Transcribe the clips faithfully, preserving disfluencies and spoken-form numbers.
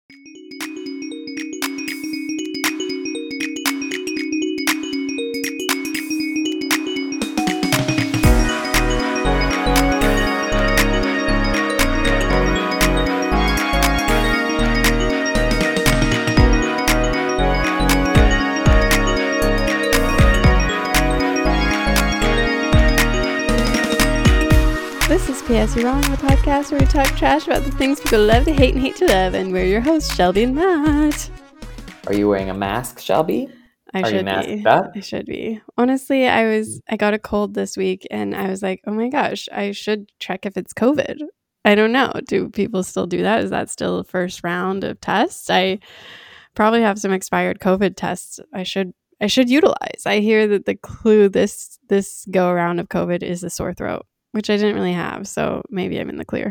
This is P S You're Wrong, the podcast where we talk trash about the things people love to hate and hate to love, and we're your hosts, Shelby and Matt. Are you wearing a mask, Shelby? I Are should you masked be. up? I should be. Honestly, I was I got a cold this week, and I was like, oh my gosh, I should check if it's COVID. I don't know. Do people still do that? Is that still the first round of tests? I probably have some expired COVID tests. I should I should utilize. I hear that the clue this this go around of COVID is a sore throat, which I didn't really have, so maybe I'm in the clear.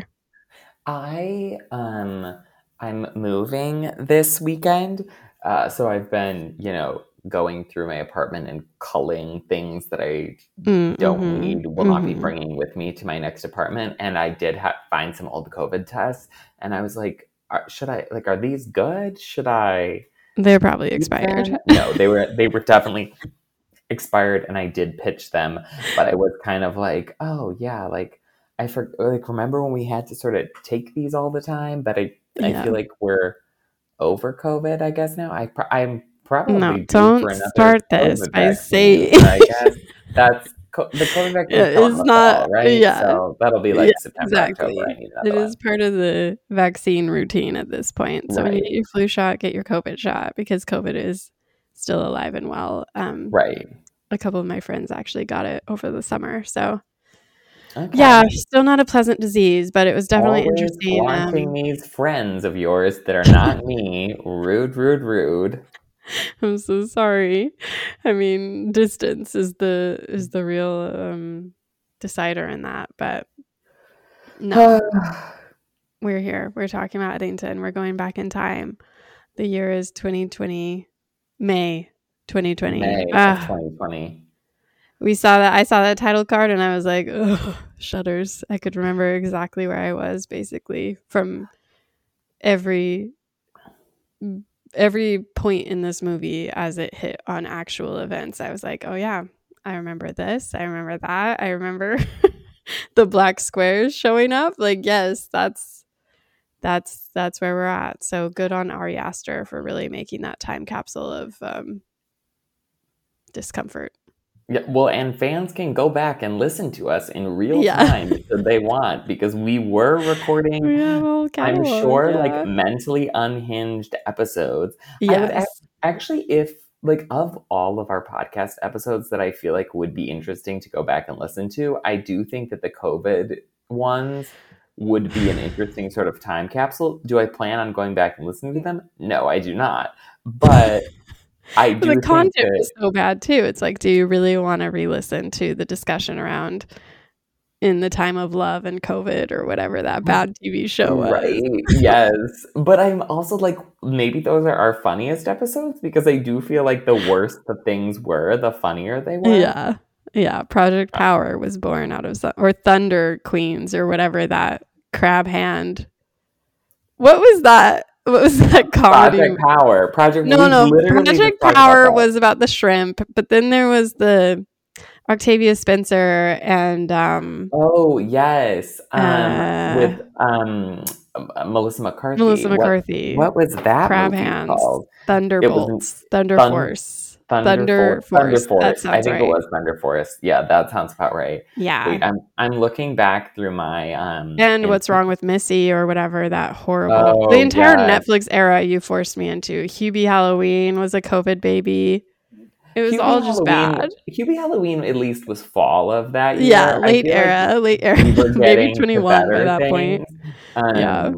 I um I'm moving this weekend, uh, so I've been you know going through my apartment and culling things that I Mm, don't mhm, need, will not be mhm. bringing with me to my next apartment. And I did ha- find some old COVID tests, and I was like, are, should I like are these good? Should I? They're probably keep expired. them? No, they were they were definitely expired, and I did pitch them, but I was kind of like, oh yeah, like I for like remember when we had to sort of take these all the time, but I I Yeah. feel like we're over COVID, I guess now. I pro- I'm probably No, due don't for another start this COVID by vaccine, saying I guess that's co- the COVID vaccine is yeah, out in it's the not. fall, right? Yeah, So that'll be yeah, like September, October. exactly. I need It another is one, part of the vaccine routine at this point. So when you right? get your flu shot, get your COVID shot because COVID is still alive and well. Um, Right. a couple of my friends actually got it over the summer. So Okay. yeah, still not a pleasant disease, but it was definitely Always interesting. flaunting Um, these friends of yours that are not me. Rude, rude, rude. I'm so sorry. I mean, distance is the is the real um, decider in that, but no, we're here. We're talking about Eddington. We're going back in time. The year is twenty twenty, May twenty twenty. May of Ah, twenty twenty. we saw that. I saw that title card, and I was like, ugh, shudders. I could remember exactly where I was, basically, from every every point in this movie as it hit on actual events. I was like, oh yeah, I remember this. I remember that. I remember the black squares showing up. Like, yes, that's that's that's where we're at. So good on Ari Aster for really making that time capsule of um, discomfort. Yeah, well, and fans can go back and listen to us in real Yeah. time if they want, because we were recording, We have a whole I'm catalog, sure, yeah. like mentally unhinged episodes. I would Yes. ac- actually, if like of all of our podcast episodes that I feel like would be interesting to go back and listen to, I do think that the COVID ones would be an interesting sort of time capsule. Do I plan on going back and listening to them? No, I do not. But I But do the think content that was so bad too. It's like, do you really want to re-listen to the discussion around In the Time of Love and COVID or whatever that bad T V show was? right, yes. But I'm also like, maybe those are our funniest episodes, because I do feel like the worse the things were, the funnier they were. Yeah. Yeah. Project Power was born out of some, or Thunder Queens or whatever that crab hand. What was that? What was that comedy? Project Power. Project No, we no. literally Project just talked about Power that. was about the shrimp, but then there was the Octavia Spencer and um Oh yes, um, uh, with um uh, Melissa McCarthy. Melissa What, McCarthy. what was that Crab movie Hands, called? Thunderbolts, Thunder Thun- Force, Thunder, Thunder For- Force. Thunder That Force. sounds I think right. it was Thunder Force. Yeah, that sounds about right. Yeah. Wait, I'm I'm looking back through my um. And in- What's Wrong with Missy or whatever, that horrible. Oh, the entire yes. Netflix era you forced me into. Hubie Halloween was a COVID baby. It was Hubie all just Halloween, bad. Hubie Halloween at least was fall of that year. Yeah, I late feel like era, late era. we were Maybe getting to twenty-one by better that things. point. Um, Yeah.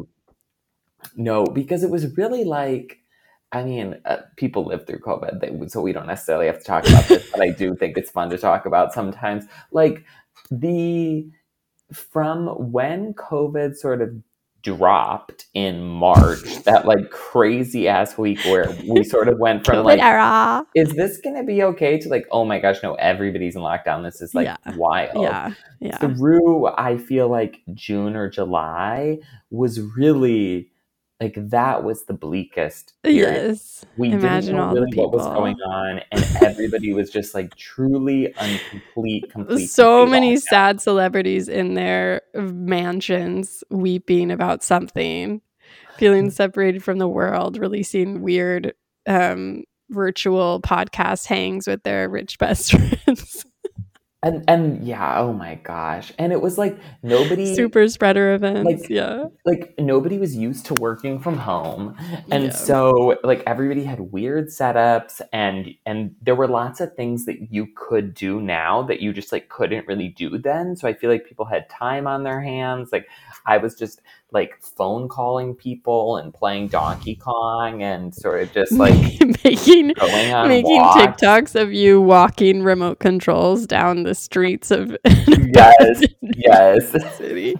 No, because it was really like, I mean, uh, people live through COVID, they, so we don't necessarily have to talk about this, but I do think it's fun to talk about sometimes. Like, the, from when COVID sort of dropped in March, that like crazy ass week where we sort of went from COVID like, era. is this going to be okay, to like, oh my gosh, no, everybody's in lockdown. This is like Yeah. wild. Yeah. Yeah. Through, I feel like June or July was really like that was the bleakest period. Yes. We Imagine didn't know all the really what was going people. on, and everybody was just like truly uncomplete, complete, So complete many lockdown. sad celebrities in their mansions weeping about something, feeling separated from the world, releasing weird um, virtual podcast hangs with their rich best friends. And and yeah, oh my gosh. And it was like nobody Super spreader events. like Yeah. like nobody was used to working from home. And Yeah. so like everybody had weird setups, and and there were lots of things that you could do now that you just like couldn't really do then. So I feel like people had time on their hands. Like I was just like phone calling people and playing Donkey Kong and sort of just like making going on making walks. TikToks of you walking remote controls down the streets of Yes, yes. city.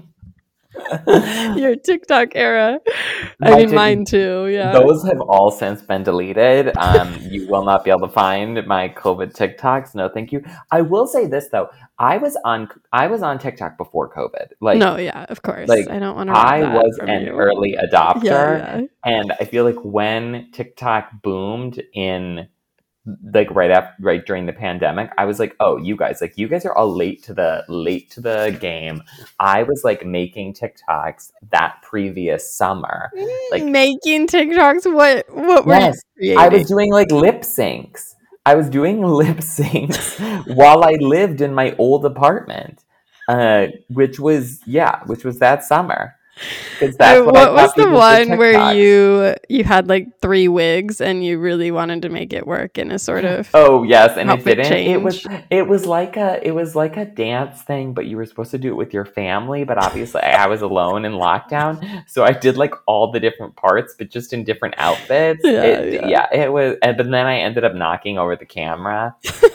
Your TikTok era. I My mean, Tik- mine too. Yeah. Those have all since been deleted. Um, you will not be able to find my COVID TikToks. No, thank you. I will say this though: I was on I was on TikTok before COVID. Like, no, yeah, of course. like I don't want to rob I that was from an you. early adopter, Yeah, yeah. and I feel like when TikTok boomed in like right after right during the pandemic, I was like, oh, you guys like you guys are all late to the late to the game. I was like making TikToks that previous summer, like making TikToks. What what were yes, you I creating? was doing like lip syncs. I was doing lip syncs while I lived in my old apartment, uh, which was yeah, which was that summer. Because that's Uh, what, I what was thought the people did one where TikToks. you you had like three wigs and you really wanted to make it work in a sort of Oh yes, and it outfit didn't. It was change? it was like a it was like a dance thing, but you were supposed to do it with your family. But obviously, I was alone in lockdown, so I did like all the different parts, but just in different outfits. Yeah, it, yeah. yeah, it was. And but then I ended up knocking over the camera.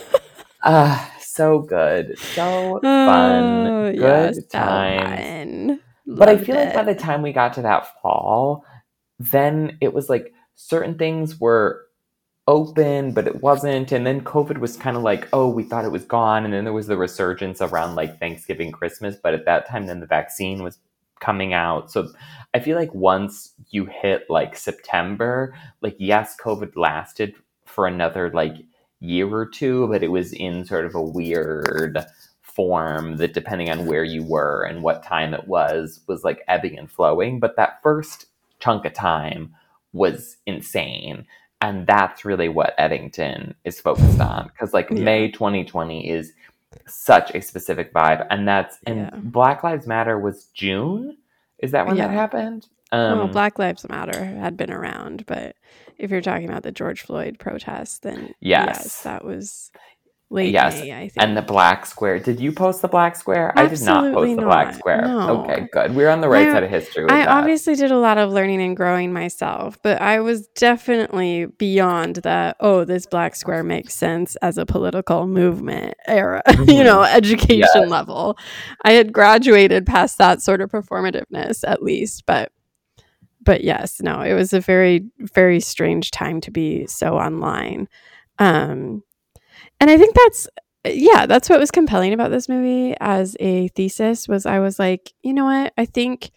Ah, so good, so fun, Oh, good yeah, so times. fun. But I Loved feel like by it. the time we got to that fall, then it was like certain things were open, but it wasn't. And then COVID was kind of like, oh, we thought it was gone. And then there was the resurgence around like Thanksgiving, Christmas. But at that time, then the vaccine was coming out. So I feel like once you hit like September, like, yes, COVID lasted for another like year or two, but it was in sort of a weird form that, depending on where you were and what time it was, was like ebbing and flowing. But that first chunk of time was insane. And that's really what Eddington is focused on. Because like Yeah. May twenty twenty is such a specific vibe. And that's, and Yeah. Black Lives Matter was June? Is that when Yeah. that happened? Well, Um, Black Lives Matter had been around, but if you're talking about the George Floyd protests, then Yes. yes, that was late yes. May, I think. And the Black Square. Did you post the Black Square? I did not Absolutely post the Black not. Square. No. Okay, good. We're on the right I- side of history with I that. obviously did a lot of learning and growing myself, but I was definitely beyond that, oh, this Black Square makes sense as a political movement era, you know, education Yes. level. I had graduated past that sort of performativeness at least, but but yes, no, it was a very, very strange time to be so online. Um, and I think that's, yeah, that's what was compelling about this movie as a thesis was I was like, you know what? I think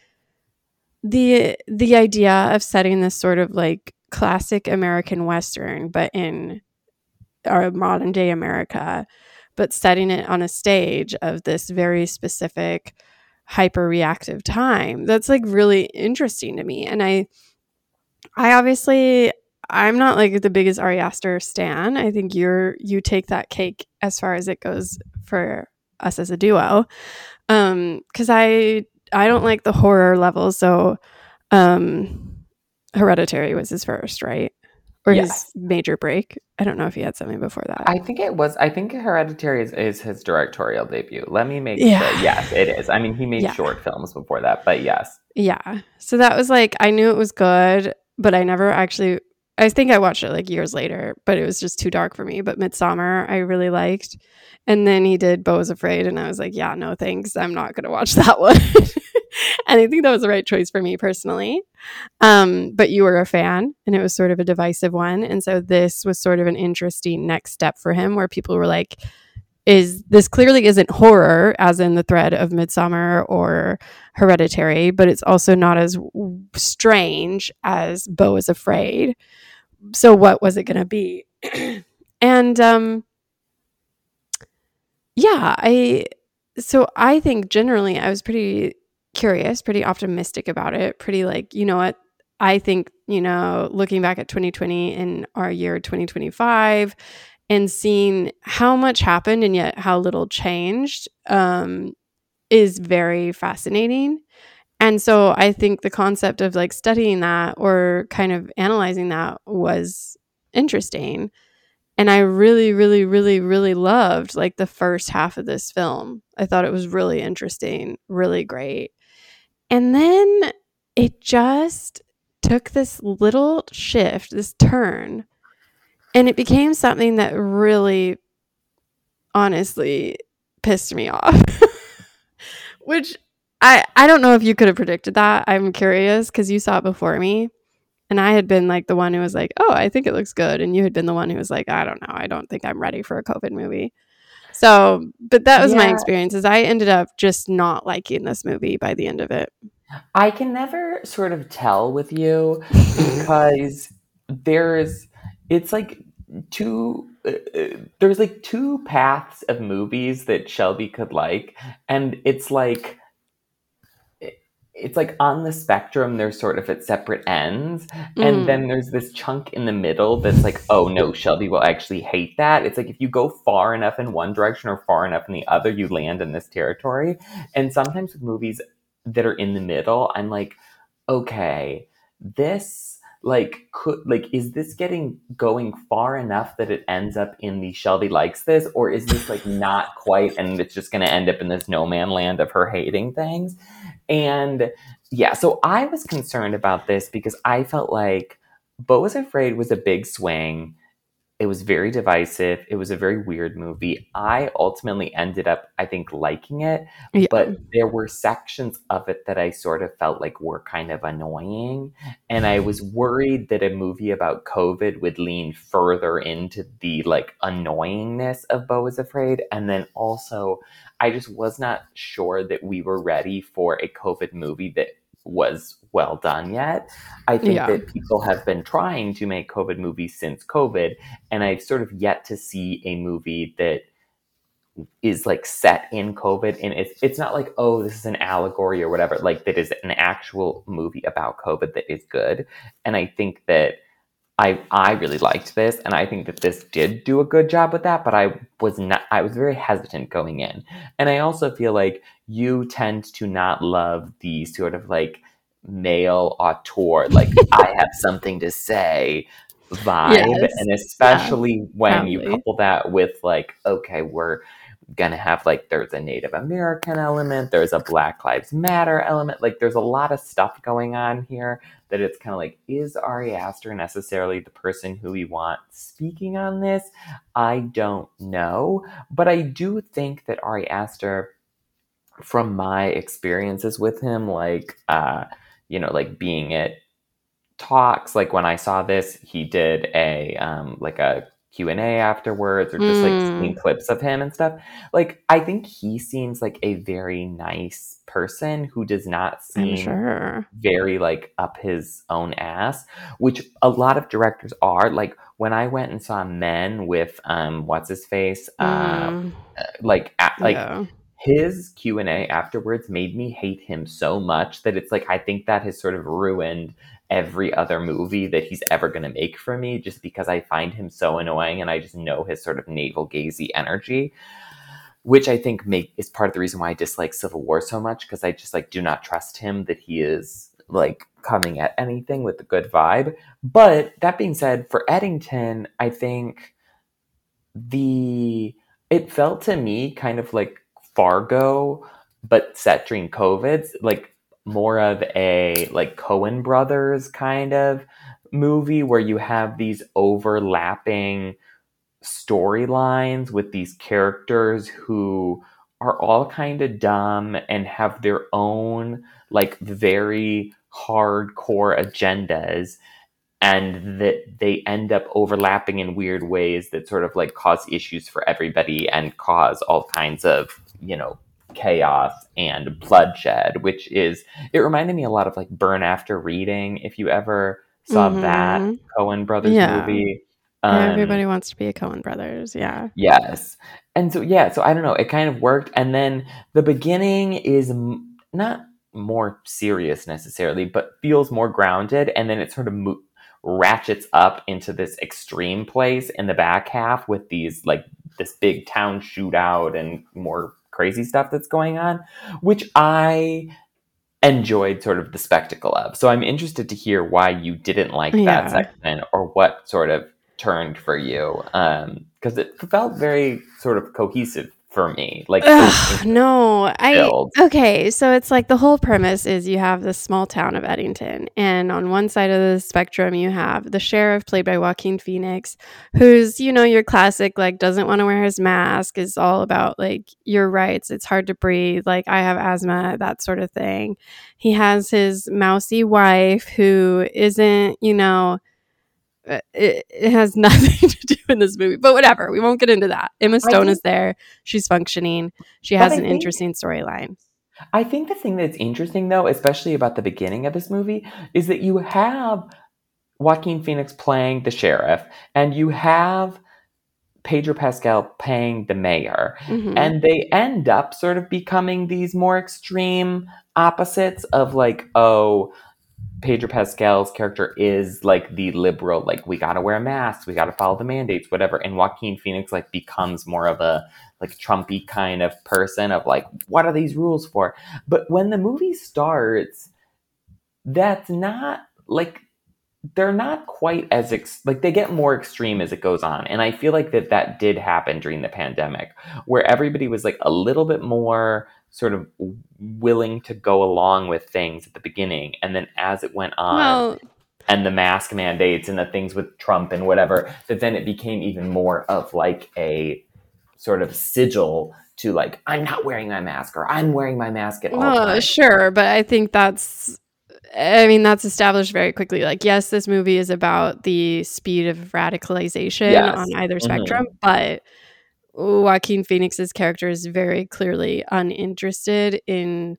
the the idea of setting this sort of like classic American Western, but in our modern day America, but setting it on a stage of this very specific hyper reactive time, that's like really interesting to me. And I I obviously I'm not like the biggest Ari Aster stan. I think you're you take that cake as far as it goes for us as a duo. Um, because I I don't like the horror level, so um Hereditary was his first, right? Or Yes. his major break. I don't know if he had something before that. I think it was. I think Hereditary is, is his directorial debut. Let me make Yeah. sure. Yes, it is. I mean, he made Yeah. short films before that, but yes. Yeah. So that was like, I knew it was good, but I never actually, I think I watched it like years later, but it was just too dark for me. But Midsommar, I really liked. And then he did Beau is Afraid, and I was like, yeah, no thanks. I'm not going to watch that one. And I think that was the right choice for me personally. Um, but you were a fan, and it was sort of a divisive one. And so this was sort of an interesting next step for him where people were like, is this clearly isn't horror as in the thread of Midsommar or Hereditary, but it's also not as strange as Beau is Afraid. So what was it going to be? and um, yeah, I so I think generally I was pretty curious, pretty optimistic about it, pretty like, you know what? I think, you know, looking back at twenty twenty and our year twenty twenty-five and seeing how much happened and yet how little changed um, is very fascinating. And so I think the concept of like studying that or kind of analyzing that was interesting. And I really, really, really, really loved like the first half of this film. I thought it was really interesting, really great. And then it just took this little shift, this turn, and it became something that really, honestly, pissed me off. Which I, I don't know if you could have predicted that. I'm curious because you saw it before me. And I had been like the one who was like, oh, I think it looks good. And you had been the one who was like, I don't know. I don't think I'm ready for a COVID movie. So, but that was my Yeah. experience is I ended up just not liking this movie by the end of it. I can never sort of tell with you because there's, it's like two, uh, uh, there's like two paths of movies that Shelby could like. And it's like, it's like on the spectrum, they're sort of at separate ends. And Mm. then there's this chunk in the middle that's like, oh no, Shelby will actually hate that. It's like if you go far enough in one direction or far enough in the other, you land in this territory. And sometimes with movies that are in the middle, I'm like, okay, this like could like is this getting going far enough that it ends up in the Shelby likes this, or is this like not quite and it's just going to end up in this no man land of her hating things? And yeah, so I was concerned about this because I felt like Beau is Afraid was a big swing. It was very divisive. It was a very weird movie. I ultimately ended up, I think, liking it, Yeah. but there were sections of it that I sort of felt like were kind of annoying. And I was worried that a movie about COVID would lean further into the like annoyingness of Beau is Afraid. And then also, I just was not sure that we were ready for a COVID movie that was well done yet. I think Yeah. that people have been trying to make COVID movies since COVID, and I've sort of yet to see a movie that is like set in COVID, and it's it's not like, oh, this is an allegory or whatever, like that is an actual movie about COVID that is good. And I think that I I really liked this, and I think that this did do a good job with that, but I was not I was very hesitant going in. And I also feel like you tend to not love the sort of like male auteur, like I have something to say vibe. Yes. And especially Yeah, when you proudly. couple that with like, okay, we're gonna have like there's a Native American element, there's a Black Lives Matter element, like there's a lot of stuff going on here that it's kind of like, is Ari Aster necessarily the person who we want speaking on this? I don't know, but I do think that Ari Aster, from my experiences with him, like uh you know, like being at talks, like when I saw this, he did a um like a Q and A afterwards, or just like seeing Mm. clips of him and stuff. Like I think he seems like a very nice person who does not I'm seem sure. very like up his own ass, which a lot of directors are. Like when I went and saw Men with um what's his face, uh Mm. like a- like Yeah. his Q and A afterwards made me hate him so much that it's like I think that has sort of ruined every other movie that he's ever going to make for me, just because I find him so annoying and I just know his sort of navel gazy energy, which I think make is part of the reason why I dislike Civil War so much, because I just like do not trust him that he is like coming at anything with a good vibe. But that being said, for Eddington, I think the it felt to me kind of like Fargo, but set during COVID, like more of a like Coen Brothers kind of movie where you have these overlapping storylines with these characters who are all kind of dumb and have their own like very hardcore agendas, and that they end up overlapping in weird ways that sort of like cause issues for everybody and cause all kinds of, you know, chaos and bloodshed, which is, it reminded me a lot of like Burn After Reading, if you ever saw that Mm-hmm. Coen Brothers Yeah. movie. Um, Everybody wants to be a Coen Brothers. Yeah. yes. And so, yeah, so I don't know, it kind of worked. And then the beginning is m- not more serious necessarily, but feels more grounded. And then it sort of mo- ratchets up into this extreme place in the back half with these, like, this big town shootout and more crazy stuff that's going on, which I enjoyed sort of the spectacle of. So I'm interested to hear why you didn't like that Yeah. section, or what sort of turned for you, um because it felt very sort of cohesive for me, like Ugh, no, I build. okay. So it's like the whole premise is you have this small town of Eddington, and on one side of the spectrum, you have the sheriff played by Joaquin Phoenix, who's, you know, your classic, like, doesn't want to wear his mask, is all about like your rights. It's hard to breathe. Like, I have asthma, that sort of thing. He has his mousy wife who isn't, you know, uh, it, it has nothing to do in this movie, but whatever. We won't get into that. Emma I Stone think, is there. She's functioning. She but has I an think, interesting storyline. I think the thing that's interesting though, especially about the beginning of this movie, is that you have Joaquin Phoenix playing the sheriff, and you have Pedro Pascal playing the mayor, Mm-hmm. and they end up sort of becoming these more extreme opposites of like, oh, Pedro Pascal's character is like the liberal, like, we gotta wear masks, we gotta follow the mandates, whatever. And Joaquin Phoenix like becomes more of a like Trumpy kind of person of like, what are these rules for? But when the movie starts, that's not like, they're not quite as ex- like, they get more extreme as it goes on. And I feel like that that did happen during the pandemic, where everybody was like a little bit more sort of willing to go along with things at the beginning, and then as it went on, Well, and the mask mandates and the things with Trump and whatever, that then it became even more of like a sort of sigil to like, I'm not wearing my mask, or I'm wearing my mask at all well, times. sure, but I think that's, I mean, that's established very quickly. Like, yes, this movie is about the speed of radicalization Yes. on either Mhm. spectrum, but Joaquin Phoenix's character is very clearly uninterested in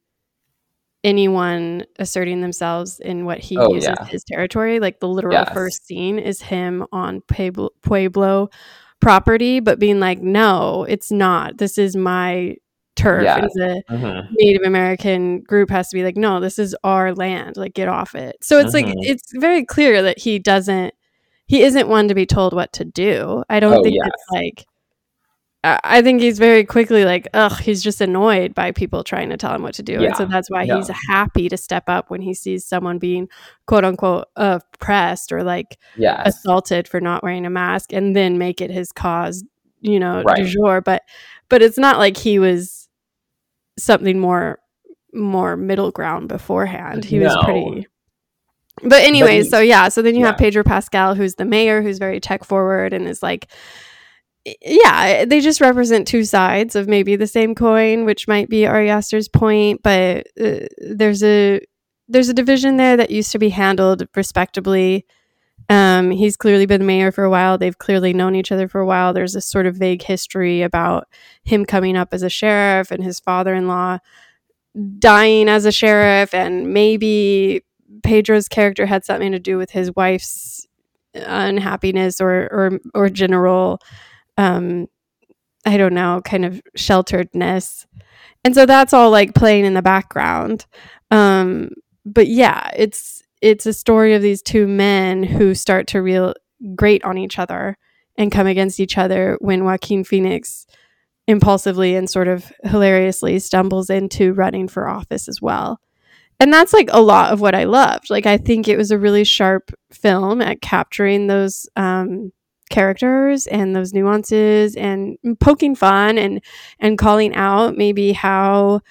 anyone asserting themselves in what he Oh, uses yeah. his territory. Like, the literal Yes. first scene is him on Pueblo, Pueblo property, but being like, no, it's not. This is my turf. Yes. And the Mhm. Native American group has to be like, no, this is our land. Like, get off it. So it's like, Mhm. it's very clear that he doesn't, he isn't one to be told what to do. I don't Oh, think yes. it's like, I I think he's very quickly like, ugh, he's just annoyed by people trying to tell him what to do. And so Yeah. that's why No. he's happy to step up when he sees someone being quote unquote oppressed or like Yes. assaulted for not wearing a mask, and then make it his cause, you know, Right. du jour. But but it's not like he was something more more middle ground beforehand. He was No. pretty. But anyways, he- so yeah, so then you have yeah. Pedro Pascal, who's the mayor, who's very tech forward and is like, yeah, they just represent two sides of maybe the same coin, which might be Ari Aster's point, but uh, there's a there's a division there that used to be handled respectably. Um, he's clearly been mayor for a while. They've clearly known each other for a while. There's a sort of vague history about him coming up as a sheriff and his father-in-law dying as a sheriff, and maybe Pedro's character had something to do with his wife's unhappiness or or or general um I don't know, kind of shelteredness. And so that's all like playing in the background. Um but yeah, it's it's a story of these two men who start to real grate on each other and come against each other when Joaquin Phoenix impulsively and sort of hilariously stumbles into running for office as well. And that's like a lot of what I loved. Like, I think it was a really sharp film at capturing those um, characters and those nuances and poking fun and and calling out maybe how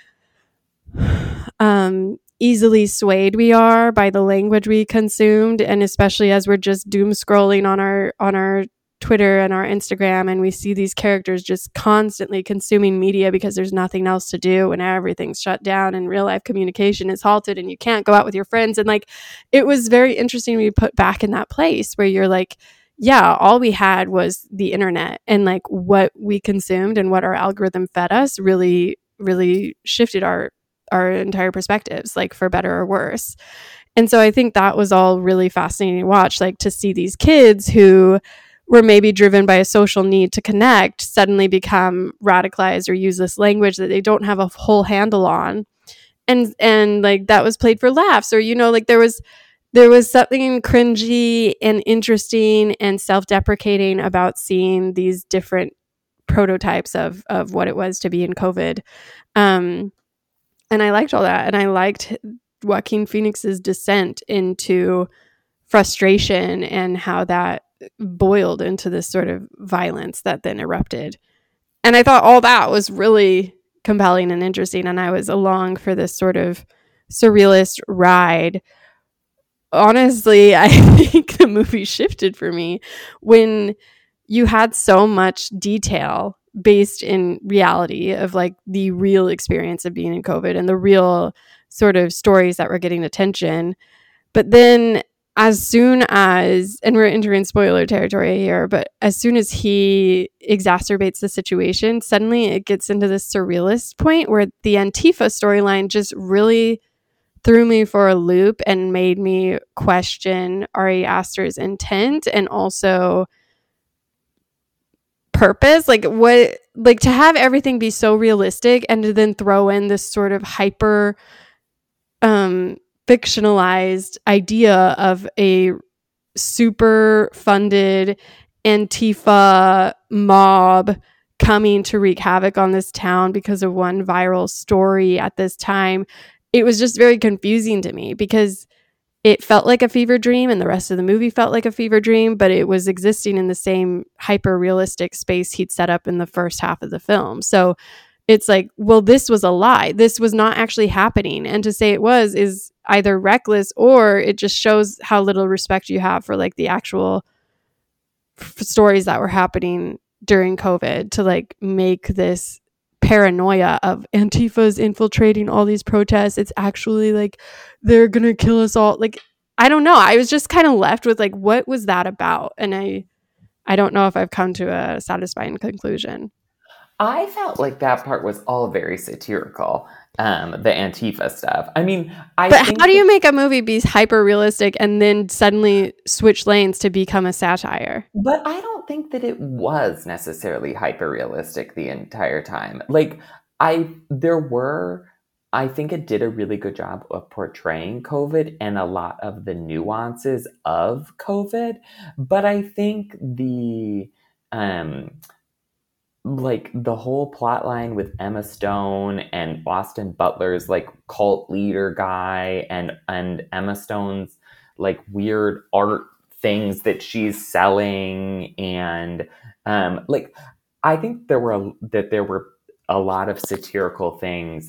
um, easily swayed we are by the language we consumed, and especially as we're just doom scrolling on our on our Twitter and our Instagram, and we see these characters just constantly consuming media because there's nothing else to do and everything's shut down and real life communication is halted and you can't go out with your friends. And like, it was very interesting to be put back in that place where you're like, yeah, all we had was the internet, and like what we consumed and what our algorithm fed us really really shifted our our entire perspectives, like for better or worse. And so I think that was all really fascinating to watch, like to see these kids who were maybe driven by a social need to connect suddenly become radicalized or use this language that they don't have a whole handle on. And and like that was played for laughs, or you know, like there was there was something cringy and interesting and self-deprecating about seeing these different prototypes of of what it was to be in COVID. Um, and I liked all that, and I liked Joaquin Phoenix's descent into frustration and how that boiled into this sort of violence that then erupted. And I thought all that was really compelling and interesting, and I was along for this sort of surrealist ride. Honestly, I think the movie shifted for me when you had so much detail based in reality of like the real experience of being in COVID and the real sort of stories that were getting attention. But then as soon as, and we're entering spoiler territory here, but as soon as he exacerbates the situation, suddenly it gets into this surrealist point where the Antifa storyline just really threw me for a loop and made me question Ari Aster's intent and also purpose. Like what, like to have everything be so realistic and to then throw in this sort of hyper um fictionalized idea of a super funded Antifa mob coming to wreak havoc on this town because of one viral story at this time. It was just very confusing to me because it felt like a fever dream and the rest of the movie felt like a fever dream, but it was existing in the same hyper realistic space he'd set up in the first half of the film. So it's like, well, this was a lie. This was not actually happening. And to say it was is either reckless or it just shows how little respect you have for like the actual f- stories that were happening during COVID to like make this paranoia of Antifa's infiltrating all these protests. It's actually like they're going to kill us all. Like, I don't know. I was just kind of left with like, what was that about? And I, I don't know if I've come to a satisfying conclusion. I felt like that part was all very satirical, um, the Antifa stuff. I mean, I But think how do you make a movie be hyper realistic and then suddenly switch lanes to become a satire? But I don't think that it was necessarily hyper realistic the entire time. Like, I, there were, I think it did a really good job of portraying COVID and a lot of the nuances of COVID. But I think the, um, like the whole plot line with Emma Stone and Austin Butler's like cult leader guy and and Emma Stone's like weird art things that she's selling and um like I think there were a, that there were a lot of satirical things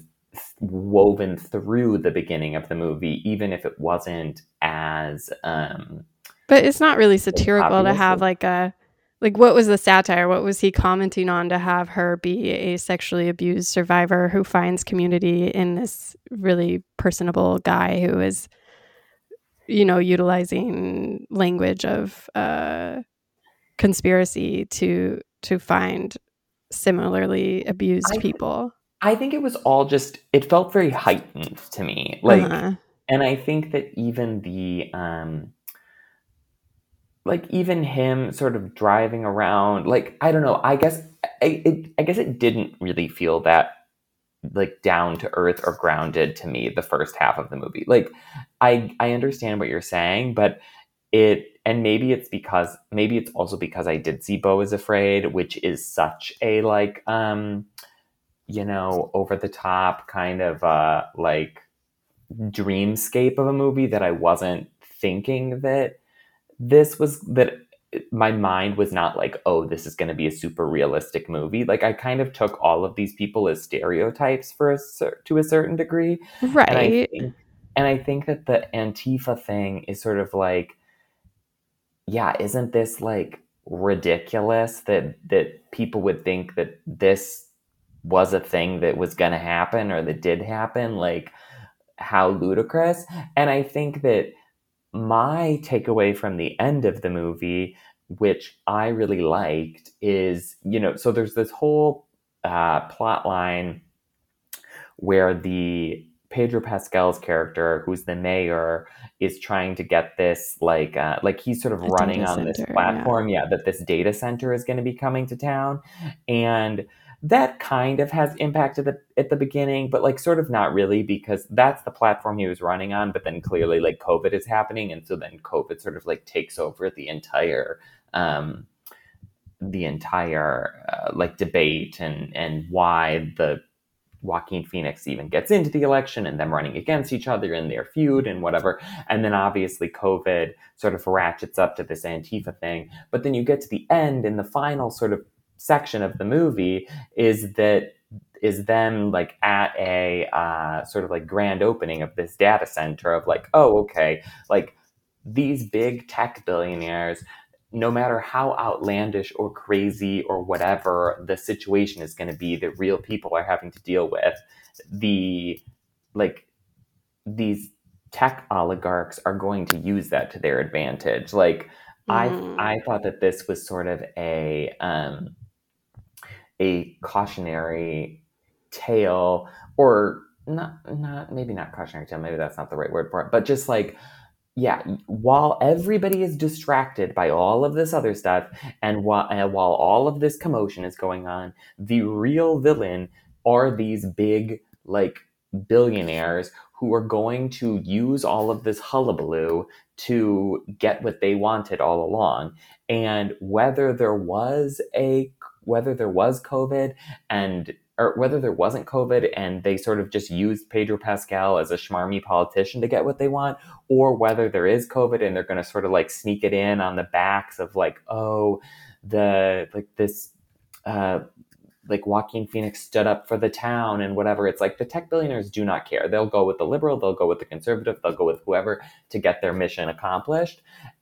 woven through the beginning of the movie, even if it wasn't as um But it's not really satirical to obvious. have like a, like what was the satire? What was he commenting on to have her be a sexually abused survivor who finds community in this really personable guy who is, you know, utilizing language of uh, conspiracy to to find similarly abused I people. I think it was all just, it felt very heightened to me. Like, Uh-huh. and I think that even the, um, like even him sort of driving around, like, I don't know, I guess, I, it, I guess it didn't really feel that like down to earth or grounded to me the first half of the movie. Like, I, I understand what you're saying, but it, and maybe it's because, maybe it's also because I did see Beau is Afraid, which is such a like, um, you know, over the top kind of uh, like dreamscape of a movie that I wasn't thinking that this was, that my mind was not like, oh, this is going to be a super realistic movie. Like I kind of took all of these people as stereotypes for a cer- to a certain degree. And I Right. think, and I think that the Antifa thing is sort of like, yeah, isn't this like ridiculous that that people would think that this was a thing that was going to happen or that did happen? Like, how ludicrous. And I think that my takeaway from the end of the movie, which I really liked, is, you know, so there's this whole uh, plot line where the Pedro Pascal's character, who's the mayor, is trying to get this like uh, like he's sort of A running data on this center, platform, yeah, that this data center is going to be coming to town, and that kind of has impacted the, at the beginning, but like sort of not really, because that's the platform he was running on. But then clearly like COVID is happening, and so then COVID sort of like takes over the entire um, the entire uh, like debate and and why the Joaquin Phoenix even gets into the election and them running against each other in their feud and whatever. And then obviously COVID sort of ratchets up to this Antifa thing. But then you get to the end, and the final sort of section of the movie is that is them like at a uh, sort of like grand opening of this data center of like, oh, okay, like these big tech billionaires, no matter how outlandish or crazy or whatever the situation is going to be that real people are having to deal with, the like these tech oligarchs are going to use that to their advantage. Like Mm. I I thought that this was sort of a um, a cautionary tale, or not not maybe not cautionary tale, maybe that's not the right word for it, but just like, yeah, while everybody is distracted by all of this other stuff, and while, and while all of this commotion is going on, the real villain are these big, like, billionaires who are going to use all of this hullabaloo to get what they wanted all along. And whether there was a whether there was COVID and or whether there wasn't COVID and they sort of just used Pedro Pascal as a schmarmy politician to get what they want, or whether there is COVID and they're going to sort of like sneak it in on the backs of like, oh, the like this uh, like Joaquin Phoenix stood up for the town and whatever. It's like the tech billionaires do not care. They'll go with the liberal, they'll go with the conservative, they'll go with whoever to get their mission accomplished.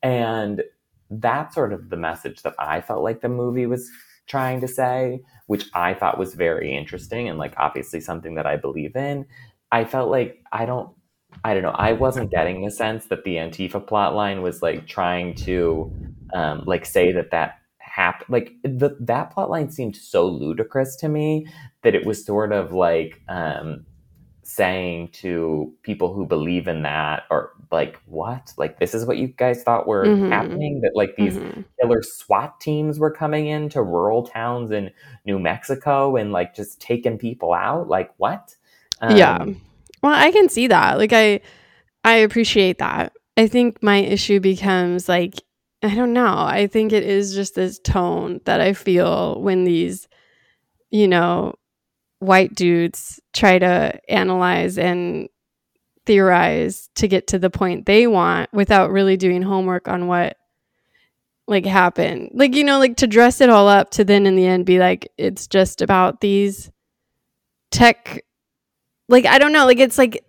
And that's sort of the message that I felt like the movie was trying to say, which I thought was very interesting and like obviously something that I believe in. I felt like I don't I don't know, I wasn't getting the sense that the Antifa plotline was like trying to um, like say that that happened. Like the, that plotline seemed so ludicrous to me that it was sort of like um, saying to people who believe in that, or like, what? Like, this is what you guys thought were Mm-hmm. happening? That like these Mm-hmm. killer SWAT teams were coming into rural towns in New Mexico and like just taking people out? Like, what? Um, Yeah. Well, I can see that. Like I I appreciate that. I think my issue becomes like, I don't know. I think it is just this tone that I feel when these, you know, white dudes try to analyze and theorize to get to the point they want without really doing homework on what like happened. Like, you know, like to dress it all up to then in the end be like, it's just about these tech, like, I don't know, like it's like,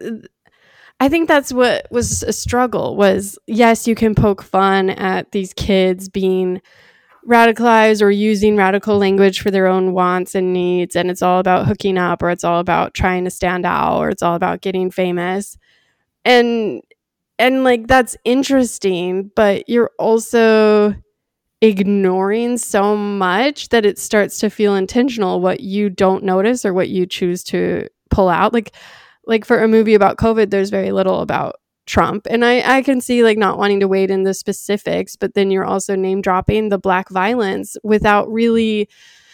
I think that's what was a struggle was, yes, you can poke fun at these kids being radicalized or using radical language for their own wants and needs, and it's all about hooking up, or it's all about trying to stand out, or it's all about getting famous. And and like that's interesting, but you're also ignoring so much that it starts to feel intentional what you don't notice or what you choose to pull out. Like like for a movie about COVID, there's very little about Trump. And I, I can see like not wanting to wade in the specifics, but then you're also name dropping the Black violence without really,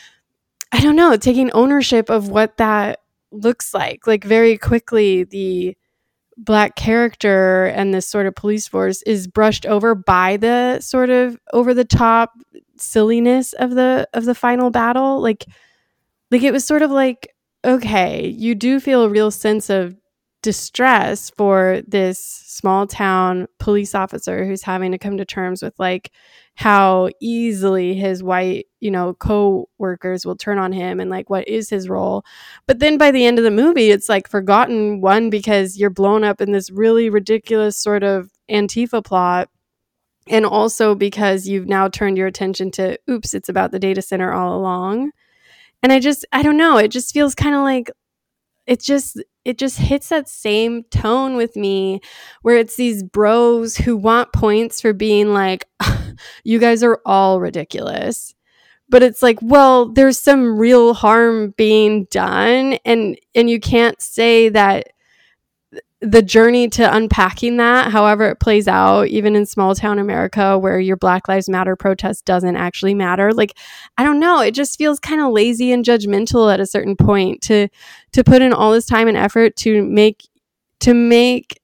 I don't know, taking ownership of what that looks like. Like very quickly, the Black character and this sort of police force is brushed over by the sort of over the top silliness of the of the final battle. Like like it was sort of like, okay, you do feel a real sense of distress for this small town police officer who's having to come to terms with like how easily his white, you know, co-workers will turn on him and like what is his role. But then by the end of the movie, it's like forgotten, one, because you're blown up in this really ridiculous sort of Antifa plot, and also because you've now turned your attention to, oops, it's about the data center all along. And I just, I don't know, it just feels kind of like, it just, it just hits that same tone with me where it's these bros who want points for being like, you guys are all ridiculous. but it's like, well, there's some real harm being done, and and you can't say that the journey to unpacking that, however it plays out, even in small town America where your Black Lives Matter protest doesn't actually matter. Like, I don't know. It just feels kind of lazy and judgmental at a certain point to to put in all this time and effort to make to make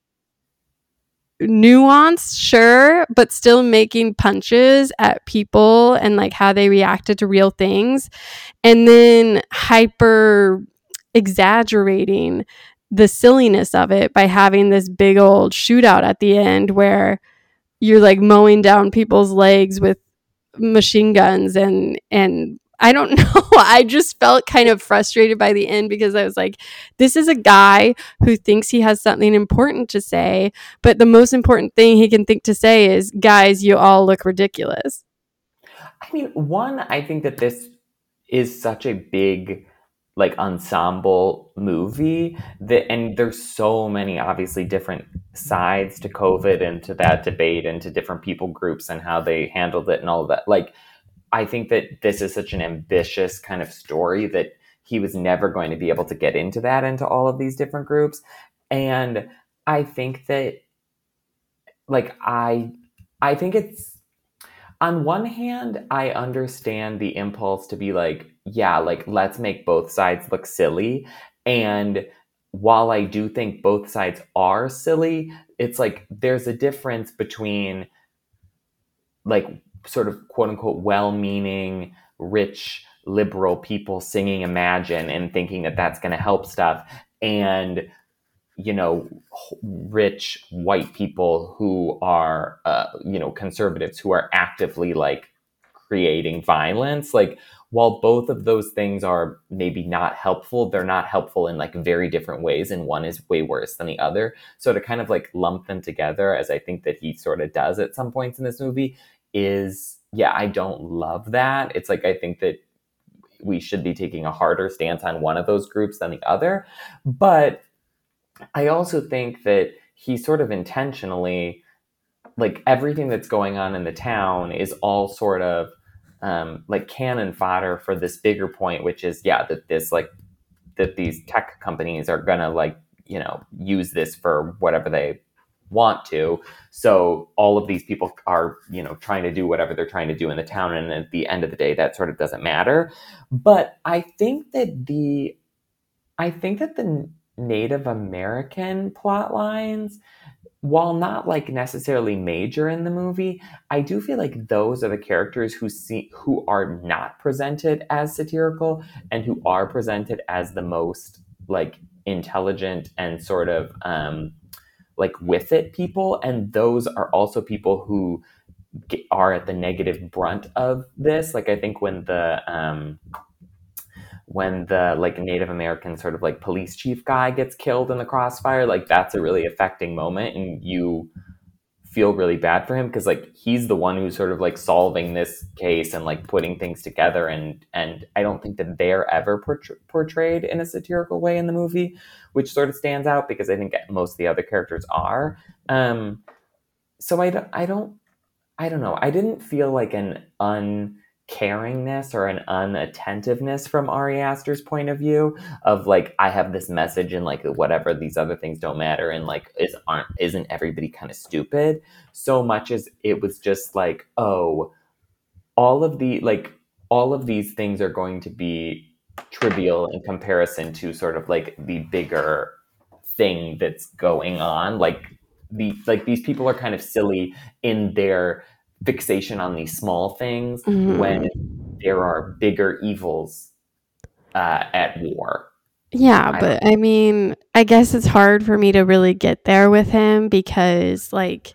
nuance, sure, but still making punches at people and like how they reacted to real things, and then hyper exaggerating the silliness of it by having this big old shootout at the end where you're like mowing down people's legs with machine guns and and I don't know. I just felt kind of frustrated by the end because I was like, this is a guy who thinks he has something important to say, but the most important thing he can think to say is, guys, you all look ridiculous. I mean, one, I think that this is such a big like ensemble movie that, and there's so many obviously different sides to COVID and to that debate and to different people groups and how they handled it and all of that. Like, I think that this is such an ambitious kind of story that he was never going to be able to get into that, into all of these different groups. And I think that, like, I, I think it's, on one hand, I understand the impulse to be like, yeah, like, let's make both sides look silly. And while I do think both sides are silly, it's like, there's a difference between like sort of quote unquote well-meaning, rich, liberal people singing Imagine and thinking that that's going to help stuff, and, you know, rich white people who are, uh, you know, conservatives who are actively like creating violence. Like, while both of those things are maybe not helpful, they're not helpful in like very different ways, and one is way worse than the other. So to kind of like lump them together, as I think that he sort of does at some points in this movie, is, yeah, I don't love that. It's like, I think that we should be taking a harder stance on one of those groups than the other. But I also think that he sort of intentionally, like, everything that's going on in the town is all sort of um, like cannon fodder for this bigger point, which is, yeah, that this like that these tech companies are gonna like, you know, use this for whatever they want to. So all of these people are, you know, trying to do whatever they're trying to do in the town, and at the end of the day, that sort of doesn't matter. But I think that the, I think that the Native American plot lines, while not like necessarily major in the movie, I do feel like those are the characters who see who are not presented as satirical and who are presented as the most like intelligent and sort of um, like with it people. And those are also people who get, are at the negative brunt of this. Like, I think when the um, when the like Native American sort of like police chief guy gets killed in the crossfire, like, that's a really affecting moment, and you feel really bad for him because like he's the one who's sort of like solving this case and like putting things together, and and I don't think that they're ever portray- portrayed in a satirical way in the movie, which sort of stands out because I think most of the other characters are. Um, so I don't, I don't, I don't know. I didn't feel like an uncaringness or an unattentiveness from Ari Aster's point of view of like, I have this message and like whatever, these other things don't matter, and like is aren't isn't everybody kind of stupid, so much as it was just like, oh, all of the like all of these things are going to be trivial in comparison to sort of like the bigger thing that's going on. Like the like these people are kind of silly in their fixation on these small things, mm-hmm. when there are bigger evils uh, at war. Yeah, I but I mean, I guess it's hard for me to really get there with him because, like,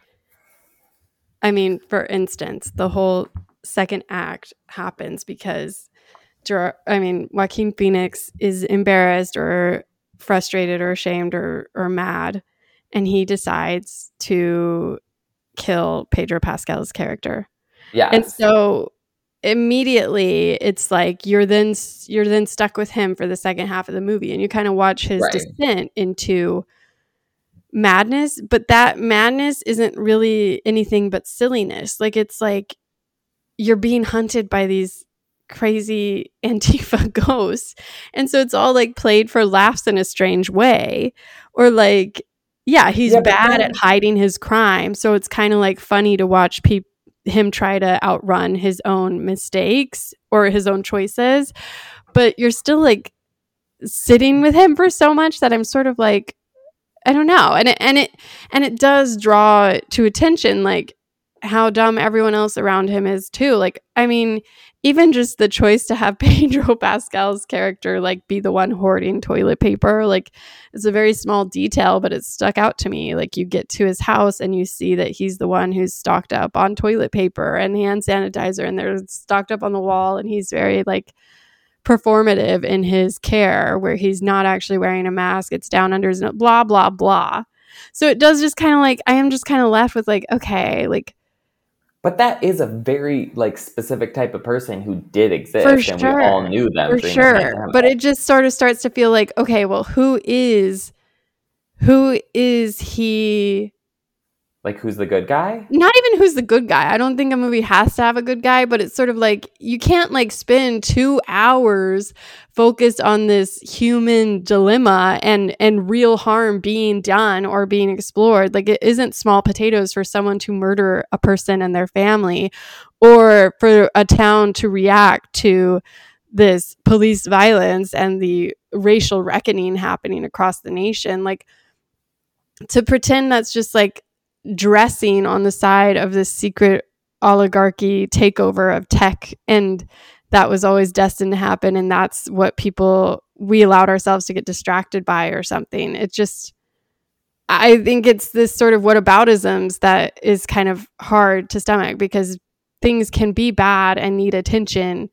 I mean, for instance, the whole second act happens because, Gerard, I mean, Joaquin Phoenix is embarrassed or frustrated or ashamed or, or mad, and he decides to kill Pedro Pascal's character. Yeah, and so immediately it's like you're then you're then stuck with him for the second half of the movie, and you kind of watch his right. descent into madness, but that madness isn't really anything but silliness. Like, it's like you're being hunted by these crazy Antifa ghosts. And so it's all like played for laughs in a strange way. Or like, yeah, he's Yeah, but bad then, at hiding his crime. So it's kind of like funny to watch people him try to outrun his own mistakes or his own choices. But you're still like sitting with him for so much that I'm sort of like, I don't know. And it, and it and it does draw to attention like how dumb everyone else around him is too. Like, I mean, even just the choice to have Pedro Pascal's character like be the one hoarding toilet paper, like it's a very small detail, but it stuck out to me. Like you get to his house and you see that he's the one who's stocked up on toilet paper and hand sanitizer, and they're stocked up on the wall, and he's very like performative in his care where he's not actually wearing a mask. It's down under his nose, blah, blah, blah. So it does just kind of like, I am just kind of left with like, okay, like. But that is a very like specific type of person who did exist, For and sure. we all knew them. For during the sure. pandemic. But it just sort of starts to feel like, okay, well, who is, who is he? Like, who's the good guy? Not even who's the good guy. I don't think a movie has to have a good guy, but it's sort of like you can't like spend two hours focused on this human dilemma and and real harm being done or being explored. Like it isn't small potatoes for someone to murder a person and their family, or for a town to react to this police violence and the racial reckoning happening across the nation. Like to pretend that's just like dressing on the side of this secret oligarchy takeover of tech, and that was always destined to happen, and that's what people we allowed ourselves to get distracted by or something. It just, I think it's this sort of whataboutisms that is kind of hard to stomach, because things can be bad and need attention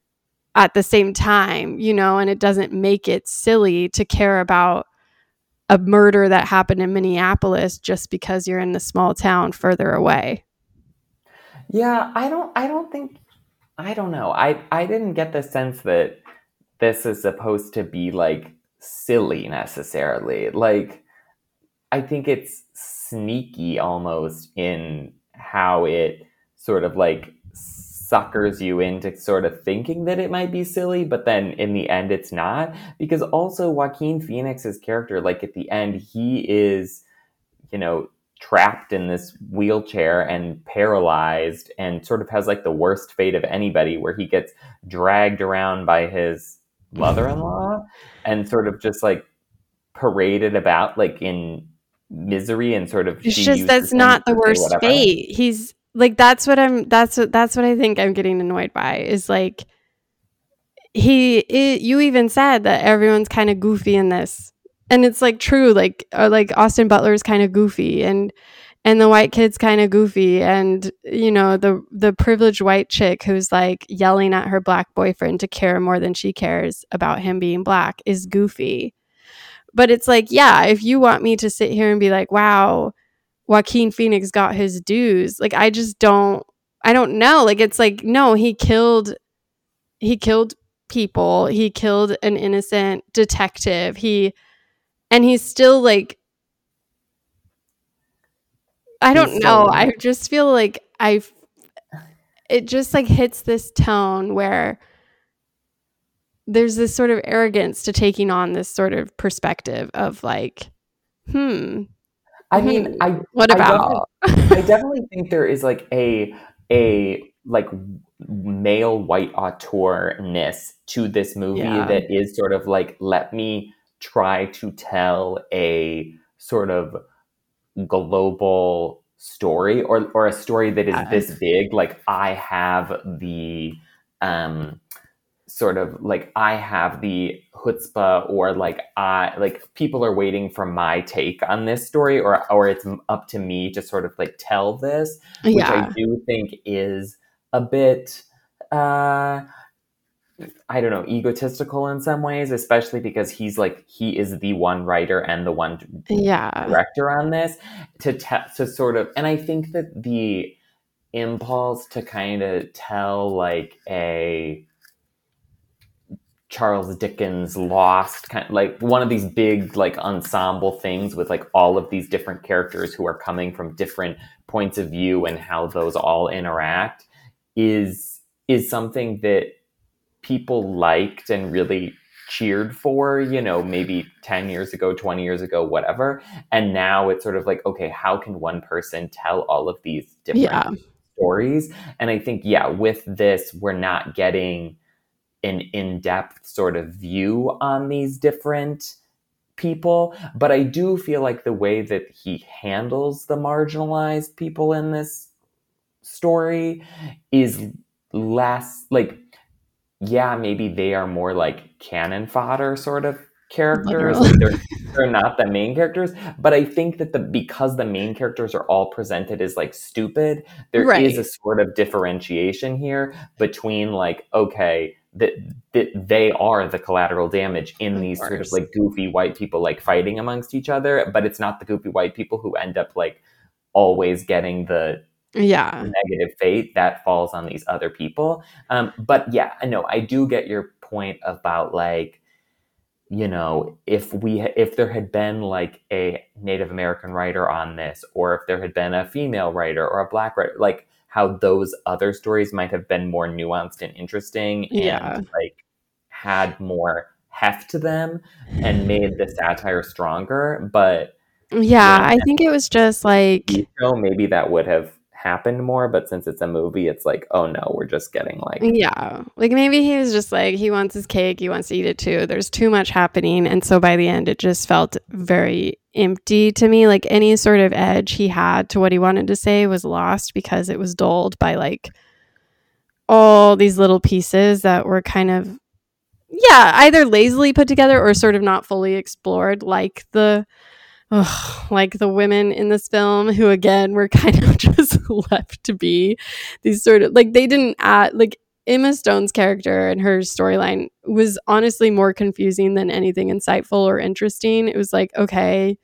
at the same time, you know, and it doesn't make it silly to care about a murder that happened in Minneapolis just because you're in the small town further away. Yeah, I don't I don't think I don't know. I I didn't get the sense that this is supposed to be like silly necessarily. Like I think it's sneaky almost in how it sort of like suckers you into sort of thinking that it might be silly, but then in the end it's not. Because also Joaquin Phoenix's character, like at the end, he is, you know, trapped in this wheelchair and paralyzed and sort of has like the worst fate of anybody, where he gets dragged around by his mother-in-law and sort of just like paraded about like in misery, and sort of it's she just that's not the worst whatever. fate. He's like, that's what I'm that's what that's what I think I'm getting annoyed by, is like he it, you even said that everyone's kind of goofy in this, and it's like true, like or like Austin Butler's kind of goofy, and and the white kid's kind of goofy, and you know the the privileged white chick who's like yelling at her black boyfriend to care more than she cares about him being black is goofy. But it's like, yeah, if you want me to sit here and be like, wow, Joaquin Phoenix got his dues, like I just don't I don't know. Like it's like, no, he killed he killed people. He killed an innocent detective. He and he's still like, I don't He's know. still- I just feel like I it just like hits this tone where there's this sort of arrogance to taking on this sort of perspective of like, hmm. I mean, hmm, I what I about? definitely, I definitely think there is like a a like male white auteurness to this movie Yeah. that is sort of like, let me try to tell a sort of global story, or or a story that is Yeah. this big. Like I have the um sort of like I have the chutzpah, or like I like people are waiting for my take on this story, or or it's up to me to sort of like tell this, which Yeah. I do think is a bit uh I don't know, egotistical in some ways, especially because he's like he is the one writer and the one Yeah. director on this, to te- to sort of, and I think that the impulse to kind of tell like a Charles Dickens Lost, kind of like one of these big like ensemble things with like all of these different characters who are coming from different points of view and how those all interact, is is something that people liked and really cheered for, you know, maybe ten years ago, twenty years ago, whatever. And now it's sort of like, okay, how can one person tell all of these different Yeah. stories? And I think, yeah, with this, we're not getting an in-depth sort of view on these different people. But I do feel like the way that he handles the marginalized people in this story is less like, yeah, maybe they are more like cannon fodder sort of characters. Literal. Like they're they're not the main characters, but I think that the because the main characters are all presented as like stupid, there Right. is a sort of differentiation here between like, okay, that that they are the collateral damage in Of these sort of course. like goofy white people like fighting amongst each other, but it's not the goofy white people who end up like always getting the Yeah. negative fate that falls on these other people. Um, but yeah, I know I do get your point about like, you know, if we if there had been like a Native American writer on this, or if there had been a female writer or a Black writer, like how those other stories might have been more nuanced and interesting Yeah. and like had more heft to them and made the satire stronger. But Yeah, you know, I think it was just like, T V show, maybe that would have happened more, but since it's a movie, it's like, oh no, we're just getting like, yeah, like maybe he was just like, he wants his cake, he wants to eat it too. There's too much happening. And so by the end, it just felt very empty to me. Like any sort of edge he had to what he wanted to say was lost because it was dulled by like all these little pieces that were kind of, yeah, either lazily put together or sort of not fully explored, like the Ugh, like the women in this film who again were kind of just left to be these sort of like they didn't add like Emma Stone's character and her storyline was honestly more confusing than anything insightful or interesting. It was like, okay,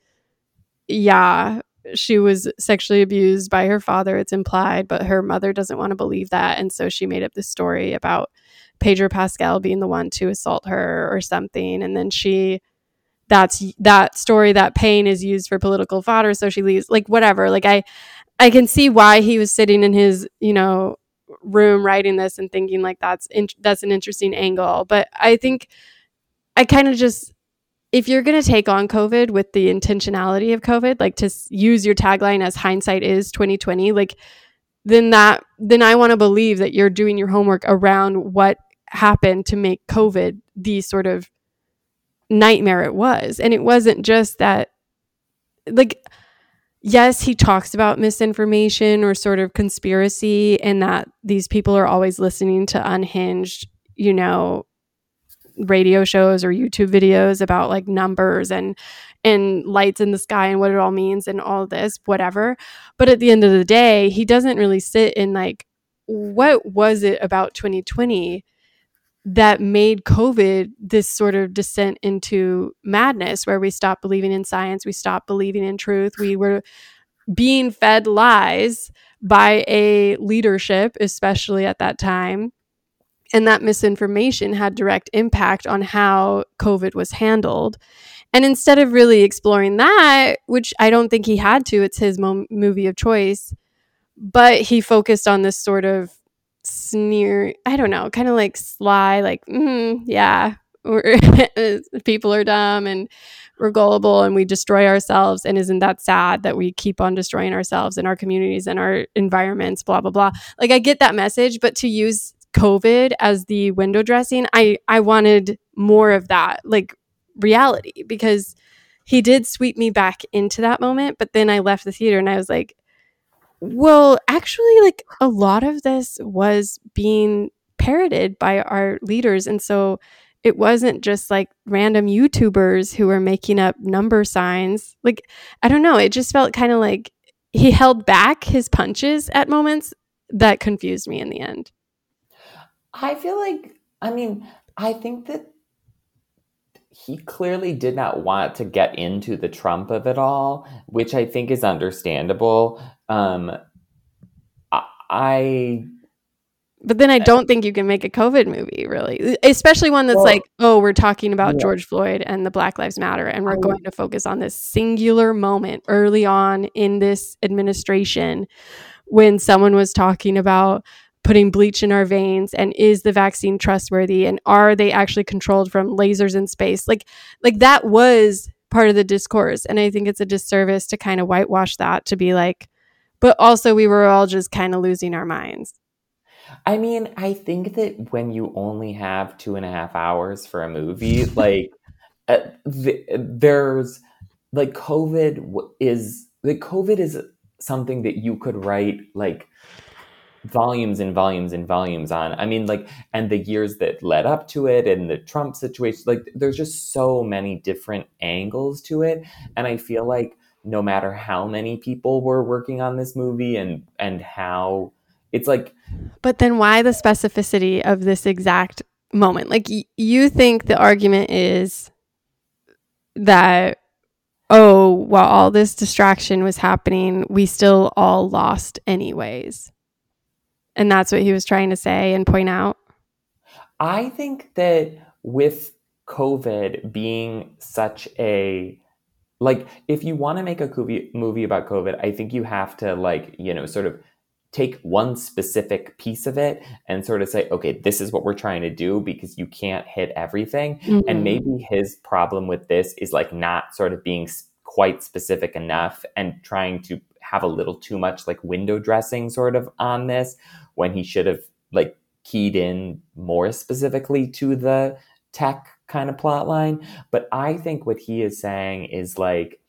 yeah, she was sexually abused by her father, it's implied, but her mother doesn't want to believe that, and so she made up this story about Pedro Pascal being the one to assault her or something, and then she that's that story, that pain is used for political fodder, so she leaves, like whatever. Like i i can see why he was sitting in his, you know, room writing this and thinking like that's in, that's an interesting angle. But I think I kind of just, if you're going to take on COVID with the intentionality of COVID, like to s- use your tagline as hindsight is twenty twenty, like then that then I want to believe that you're doing your homework around what happened to make COVID the sort of nightmare it was. And it wasn't just that, like, yes, he talks about misinformation or sort of conspiracy and that these people are always listening to unhinged, you know, radio shows or YouTube videos about like numbers and and lights in the sky and what it all means and all this, whatever. But at the end of the day, he doesn't really sit in like, what was it about twenty twenty that made COVID this sort of descent into madness where we stopped believing in science, we stopped believing in truth, we were being fed lies by a leadership, especially at that time. And that misinformation had direct impact on how COVID was handled. And instead of really exploring that, which I don't think he had to, it's his mo- movie of choice, but he focused on this sort of sneer, I don't know, kind of like sly, like, mm, yeah, we're, people are dumb and we're gullible and we destroy ourselves. And isn't that sad that we keep on destroying ourselves and our communities and our environments, blah, blah, blah. Like I get that message, but to use COVID as the window dressing, I, I wanted more of that, like reality, because he did sweep me back into that moment. But then I left the theater and I was like, well, actually, like a lot of this was being parroted by our leaders. And so it wasn't just like random YouTubers who were making up number signs. Like, I don't know. It just felt kind of like he held back his punches at moments that confused me in the end. I feel like, I mean, I think that he clearly did not want to get into the Trump of it all, which I think is understandable. Um, I, But then I don't think you can make a COVID movie, really, especially one that's well, like, oh, we're talking about yeah. George Floyd and the Black Lives Matter, and we're I, going to focus on this singular moment early on in this administration when someone was talking about putting bleach in our veins, and is the vaccine trustworthy, and are they actually controlled from lasers in space? Like, like that was part of the discourse. And I think it's a disservice to kind of whitewash that, to be like, but also we were all just kind of losing our minds. I mean, I think that when you only have two and a half hours for a movie, like uh, th- there's like COVID is like COVID is something that you could write like volumes and volumes and volumes on. I mean, like, and the years that led up to it and the Trump situation, like, there's just so many different angles to it. And I feel like no matter how many people were working on this movie and and how it's like, but then why the specificity of this exact moment? Like, y- you think the argument is that, oh, while all this distraction was happening, we still all lost anyways. And that's what he was trying to say and point out. I think that with COVID being such a, like, if you want to make a movie, movie about COVID, I think you have to, like, you know, sort of take one specific piece of it and sort of say, okay, this is what we're trying to do, because you can't hit everything. Mm-hmm. And maybe his problem with this is like not sort of being quite specific enough and trying to have a little too much like window dressing sort of on this, when he should have like keyed in more specifically to the tech kind of plot line. But I think what he is saying is like,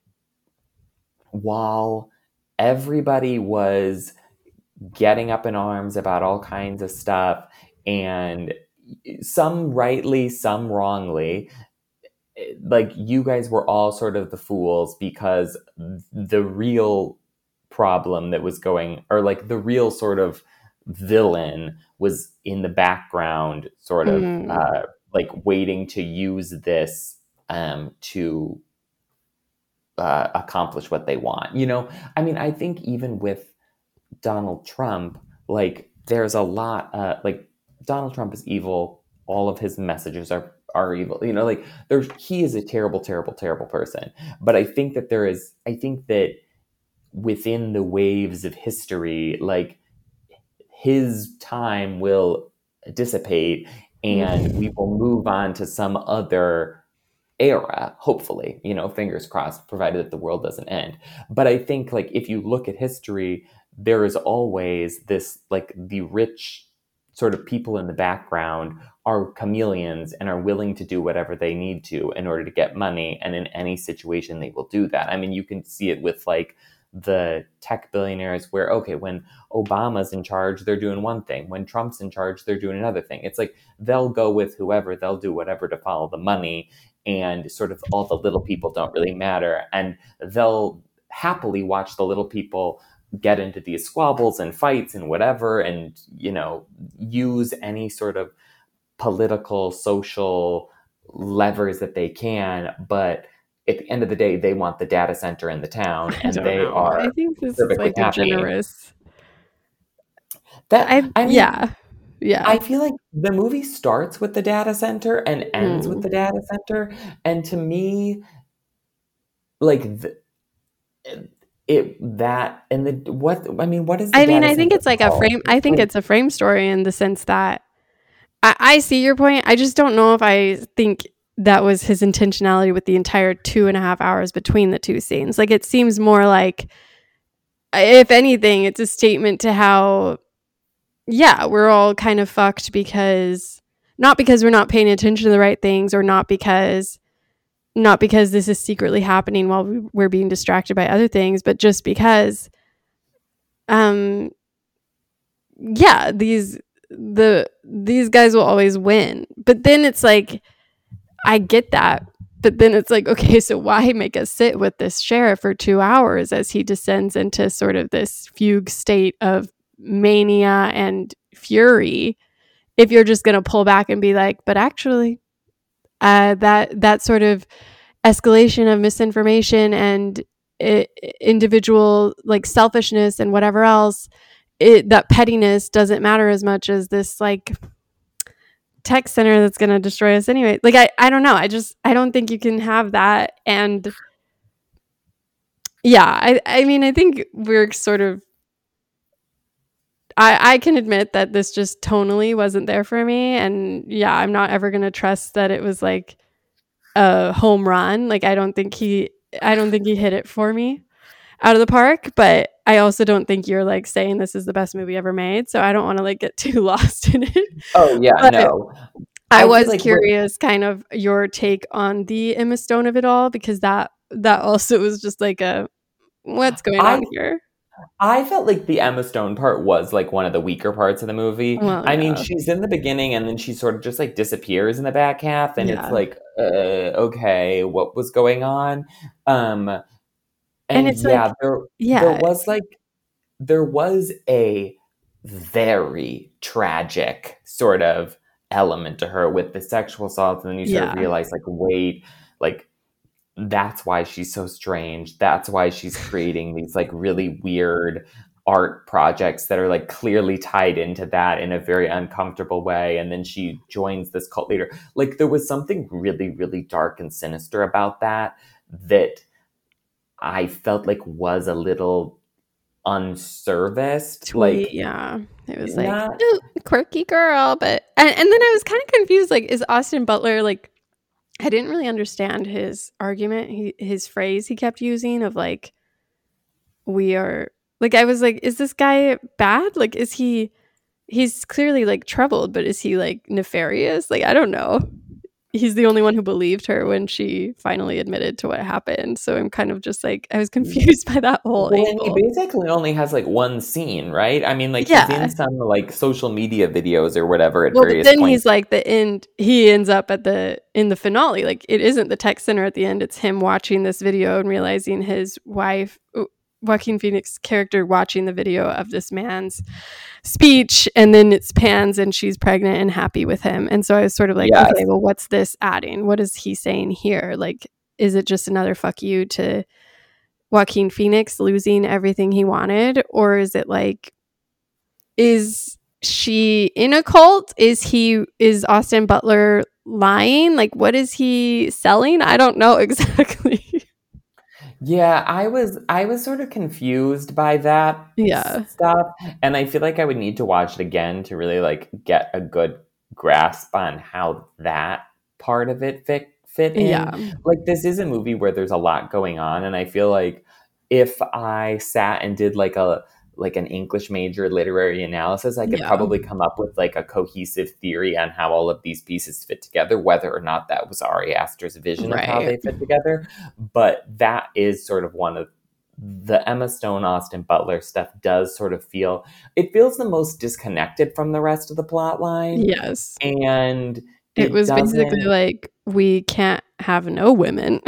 while everybody was getting up in arms about all kinds of stuff, and some rightly, some wrongly, like, you guys were all sort of the fools, because the real problem that was going, or like the real sort of villain was in the background, sort of mm. uh, like waiting to use this um, to uh, accomplish what they want. You know, I mean, I think even with Donald Trump, like, there's a lot, uh, like, Donald Trump is evil. All of his messages are, are evil. You know, like, there's, he is a terrible, terrible, terrible person. But I think that there is, I think that within the waves of history, like, his time will dissipate and we will move on to some other era, hopefully, you know, fingers crossed, provided that the world doesn't end. But I think, like, if you look at history, there is always this, like, the rich sort of people in the background are chameleons and are willing to do whatever they need to in order to get money. And in any situation, they will do that. I mean, you can see it with, like, the tech billionaires where, okay, when Obama's in charge, they're doing one thing. When Trump's in charge, they're doing another thing. It's like they'll go with whoever, they'll do whatever to follow the money, and sort of all the little people don't really matter. And they'll happily watch the little people get into these squabbles and fights and whatever, and, you know, use any sort of political, social levers that they can. But at the end of the day, they want the data center in the town, and they know. are. I think this is like happy. A generous. That I, I mean, yeah, yeah. I feel like the movie starts with the data center and ends mm. with the data center, and to me, like the, it that and the what I mean, what is? The I mean, I think it's like called? a frame. I think like, it's a frame story in the sense that I, I see your point. I just don't know if I think that was his intentionality with the entire two and a half hours between the two scenes. Like, it seems more like, if anything, it's a statement to how, yeah, we're all kind of fucked, because not because we're not paying attention to the right things, or not because not because this is secretly happening while we're being distracted by other things, but just because, um, yeah, these the these guys will always win. But then it's like, I get that, but then it's like, okay, so why make us sit with this sheriff for two hours as he descends into sort of this fugue state of mania and fury, if you're just going to pull back and be like, but actually, uh, that that sort of escalation of misinformation and it, individual like selfishness and whatever else, it, that pettiness doesn't matter as much as this like tech center that's going to destroy us anyway. Like, I, I don't know. I just, I don't think you can have that. And yeah, I, I mean, I think we're sort of, I, I can admit that this just tonally wasn't there for me. And yeah, I'm not ever going to trust that it was like a home run. Like, I don't think he, I don't think he hit it for me out of the park, but I also don't think you're like saying this is the best movie ever made. So I don't want to like get too lost in it. Oh yeah, But no. I, I was feel like curious kind of your take on the Emma Stone of it all, because that, that also was just like a, what's going I on here? I felt like the Emma Stone part was like one of the weaker parts of the movie. Well, I mean, yeah. she's in the beginning and then she sort of just like disappears in the back half, and it's Yeah. like, uh, okay, what was going on? Um, and, And it's yeah, like, there yeah, there was like there was a very tragic sort of element to her with the sexual assault, and then you sort yeah, of realize like, wait, like that's why she's so strange. That's why she's creating these like really weird art projects that are like clearly tied into that in a very uncomfortable way. And then she joins this cult leader. Like there was something really, really dark and sinister about that that I felt like was a little unserviced. tweet, Like yeah. It was like, not ooh, quirky girl, but and, and then I was kind of confused. Like, is Austin Butler like? I didn't really understand his argument. He his phrase he kept using of like, we are like. I was like, is this guy bad? Like, is he? He's clearly like troubled, but is he like nefarious? Like, I don't know. He's the only one who believed her when she finally admitted to what happened. So I'm kind of just like, I was confused by that whole well, and he angle. basically only has like one scene, right? I mean, like he's in Yeah. some like social media videos or whatever at Well, but various then points. he's like the end. He ends up at the in the finale. Like, it isn't the tech center at the end. It's him watching this video and realizing his wife, Joaquin Phoenix character, watching the video of this man's speech, and then it's pans and she's pregnant and happy with him. And so I was sort of like, Yes. okay, well, what's this adding? What is he saying here? Like, is it just another fuck you to Joaquin Phoenix losing everything he wanted? Or is it like, is she in a cult? Is he, is Austin Butler lying? Like, what is he selling? I don't know exactly. Yeah, I was I was sort of confused by that Yeah. stuff, and I feel like I would need to watch it again to really like get a good grasp on how that part of it fit fit in. Yeah. Like this is a movie where there's a lot going on, and I feel like if I sat and did like a like an English major literary analysis, I could Yeah. probably come up with like a cohesive theory on how all of these pieces fit together, whether or not that was Ari Aster's vision of how Right. they fit together. But that is sort of one of the Emma Stone, Austin Butler stuff does sort of feel, it feels the most disconnected from the rest of the plot line. Yes. And It, it was basically doesn't, like, we can't have no women.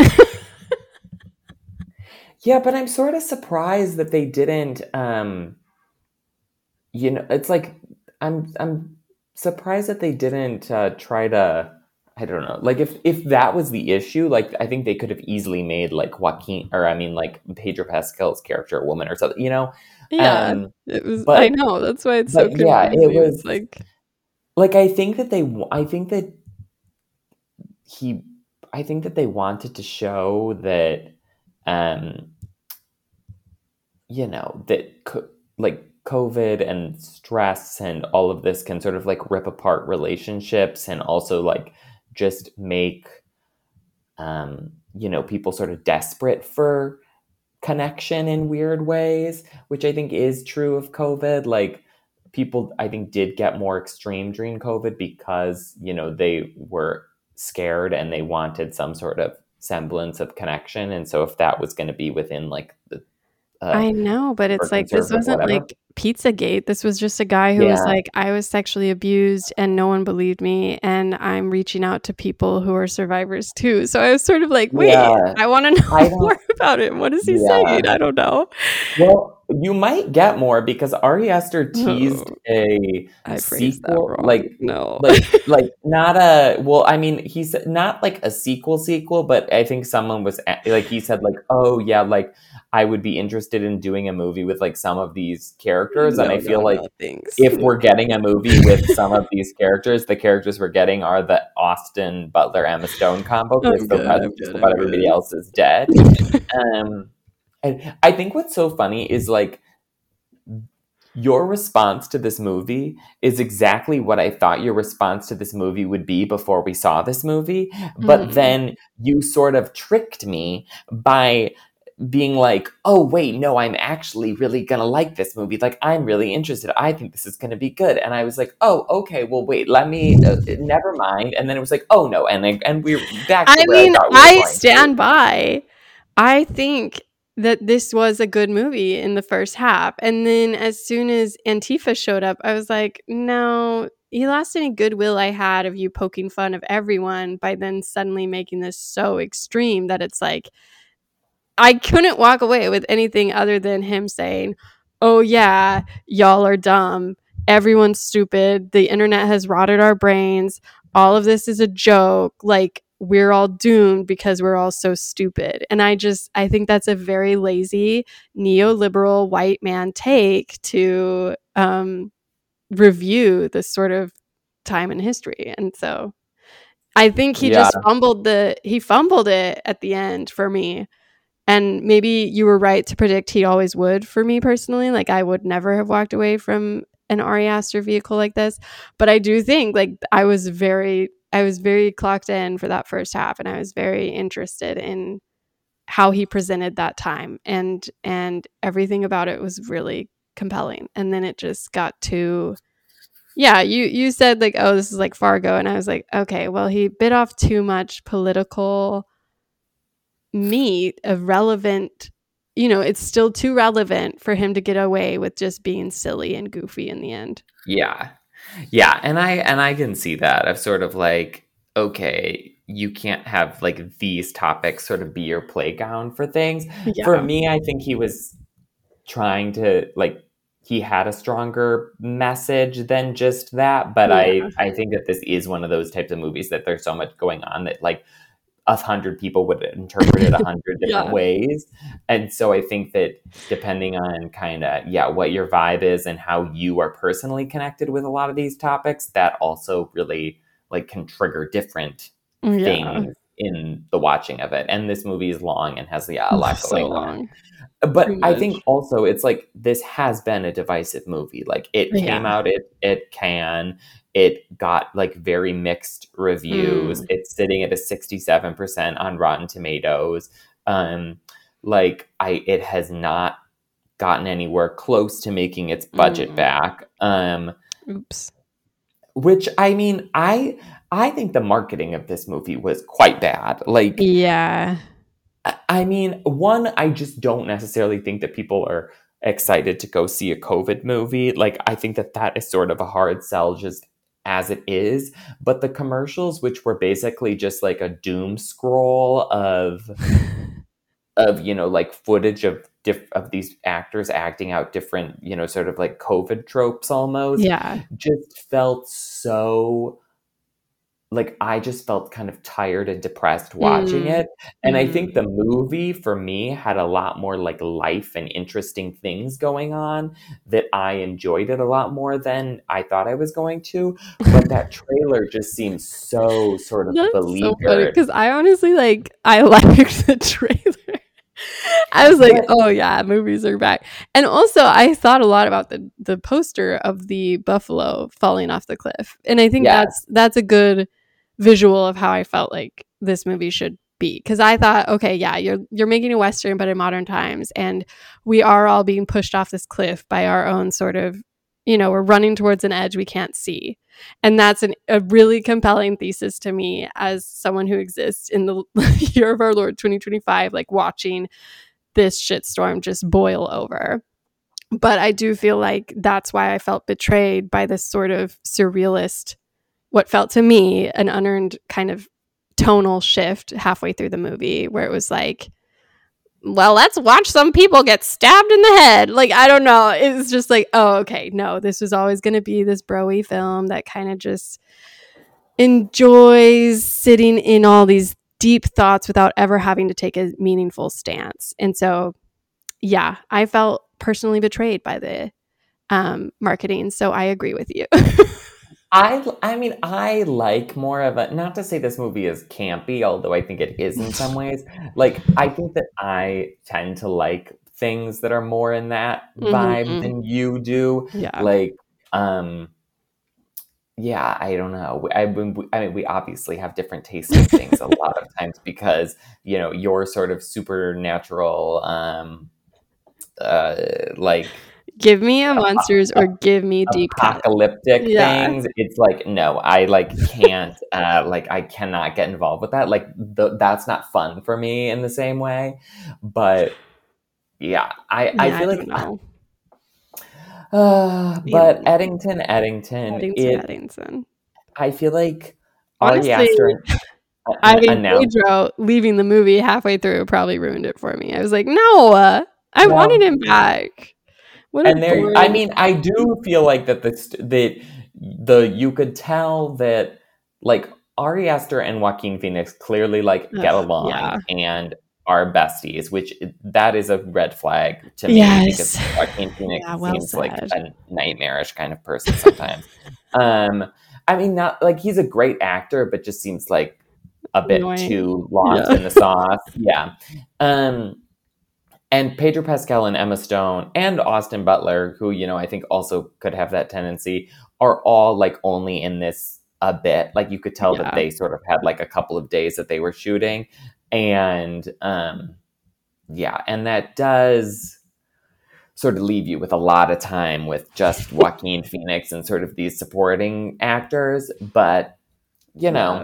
yeah, but I'm sort of surprised that they didn't, um, you know, it's like, I'm, I'm surprised that they didn't uh, try to, I don't know, like if, if that was the issue, like I think they could have easily made like Joaquin, or I mean like Pedro Pascal's character a woman or something, you know? Yeah. Um, It was, but, I know, that's why it's so but yeah, confusing. it was It's like, like, I think that they, I think that he, I think that they wanted to show that, um, you know, that co- like COVID and stress and all of this can sort of like rip apart relationships and also like just make, um, you know, people sort of desperate for connection in weird ways, which I think is true of COVID. Like people, I think, did get more extreme during COVID because, you know, they were scared and they wanted some sort of semblance of connection. And so if that was going to be within like the, uh, I know, but or it's like, this conservative, wasn't whatever. like Pizzagate. This was just a guy who was Yeah. like, I was sexually abused and no one believed me. And I'm reaching out to people who are survivors too. So I was sort of like, wait, Yeah. I want to know I don't- more about it. What is he Yeah. saying? I don't know. Well, you might get more because Ari Aster teased Oh, a I phrased that sequel, wrong. like No. like like not a, well, I mean, he said not like a sequel sequel, but I think someone was a- like, he said like, oh yeah, like I would be interested in doing a movie with like some of these characters, and No, I feel no, like no, thanks. if we're getting a movie with some of these characters, the characters we're getting are the Austin Butler Emma Stone combo, because I'm the good, rest, I'm just good, about I'm everybody good. else is dead. Um, and I think what's so funny is like, your response to this movie is exactly what I thought your response to this movie would be before we saw this movie. But Mm. then you sort of tricked me by being like, oh, wait, no, I'm actually really going to like this movie. Like, I'm really interested. I think this is going to be good. And I was like, oh, okay, well, wait, let me, uh, never mind. And then it was like, oh, no. And, and we're back I to where I mean, thought we were I going to. stand by. I think that this was a good movie in the first half. And then as soon as Antifa showed up, I was like, no, you lost any goodwill I had of you poking fun of everyone by then suddenly making this so extreme that it's like, I couldn't walk away with anything other than him saying, oh, yeah, y'all are dumb. Everyone's stupid. The internet has rotted our brains. All of this is a joke. Like, we're all doomed because we're all so stupid. And I just, I think that's a very lazy neoliberal white man take to um, review this sort of time in history. And so I think he Yeah. just fumbled the, he fumbled it at the end for me. And maybe you were right to predict he always would for me personally. Like, I would never have walked away from an Ari Aster vehicle like this. But I do think like I was very, I was very clocked in for that first half, and I was very interested in how he presented that time, and and everything about it was really compelling. And then it just got to, yeah, you you said like, oh, this is like Fargo, and I was like, okay, well, he bit off too much political meat of relevant, you know, it's still too relevant for him to get away with just being silly and goofy in the end. Yeah. Yeah, and I and I can see that of sort of like, okay, you can't have like these topics sort of be your playground for things. Yeah. For me, I think he was trying to like he had a stronger message than just that, but Yeah. I I think that this is one of those types of movies that there's so much going on that like a hundred people would interpret it a hundred different Yeah. ways. And so I think that depending on kind of, yeah, what your vibe is and how you are personally connected with a lot of these topics, that also really like can trigger different Yeah. things in the watching of it. And this movie is long and has, yeah, a lot So going long. on. But Too I much. think also it's like this has been a divisive movie. Like it came Yeah. out at, at Cannes. It got like very mixed reviews. Mm. It's sitting at a sixty-seven percent on Rotten Tomatoes. Um, like I, it has not gotten anywhere close to making its budget Mm. back. Um, Oops. which I mean, I I think the marketing of this movie was quite bad. Like, Yeah. I- I mean, one, I just don't necessarily think that people are excited to go see a COVID movie. Like, I think that that is sort of a hard sell just as it is. But the commercials, which were basically just like a doom scroll of, of you know, like footage of diff- of these actors acting out different, you know, sort of like COVID tropes almost, Yeah. just felt so like I just felt kind of tired and depressed watching Mm. it. And I Mm. think the movie for me had a lot more like life and interesting things going on that I enjoyed it a lot more than I thought I was going to. But that trailer just seems so sort of That's so funny beleaguered. because I honestly like I liked the trailer. I was like, But oh yeah, movies are back. And also I thought a lot about the the poster of the buffalo falling off the cliff. And I think yeah, that's that's a good visual of how I felt like this movie should be. Because I thought, okay, yeah, you're you're making a Western but in modern times, and we are all being pushed off this cliff by our own sort of, you know, we're running towards an edge we can't see. And that's an, a really compelling thesis to me as someone who exists in the year of our Lord twenty twenty-five, like watching this shitstorm just boil over. But I do feel like that's why I felt betrayed by this sort of surrealist, what felt to me an unearned kind of tonal shift halfway through the movie, where it was like, well, let's watch some people get stabbed in the head. Like, I don't know. It's just like, oh, okay, no, this was always going to be this bro-y film that kind of just enjoys sitting in all these deep thoughts without ever having to take a meaningful stance. And so, yeah, I felt personally betrayed by the um, marketing. So I agree with you. I, I mean, I like more of a, not to say this movie is campy, although I think it is in some ways. Like, I think that I tend to like things that are more in that vibe Mhm. than you do. Yeah. Like, um, yeah, I don't know. I, we- I mean, we obviously have different tastes in things a lot of times because, you know, you're sort of supernatural, um, uh, like Give me a monsters or give me deep cut. apocalyptic Yeah. things. It's like, no, I like can't, uh, like I cannot get involved with that. Like the, that's not fun for me in the same way. But yeah, I, I Yeah, I feel don't like, know. uh, but Feeling Eddington, Eddington, Eddington, it, Eddington. I feel like Ari Honestly, Aster an- Ivy announced. Pedro leaving the movie halfway through probably ruined it for me. I was like, no, uh, I wanted Well, him back. What a and there, I boring. mean, I do feel like that the st- that the you could tell that like Ari Aster and Joaquin Phoenix clearly like get Ugh, along yeah. and are besties, which that is a red flag to me because Yes. Joaquin Phoenix Yeah, well seems like said. a nightmarish kind of person sometimes. um, I mean, not like he's a great actor, but just seems like a bit Annoying. too lost Yeah. in the sauce. Yeah. Um, and Pedro Pascal and Emma Stone and Austin Butler, who, you know, I think also could have that tendency, are all like only in this a bit. Like you could tell that Yeah. they sort of had like a couple of days that they were shooting. And um, yeah, and that does sort of leave you with a lot of time with just Joaquin Phoenix and sort of these supporting actors. But, you know, Yeah.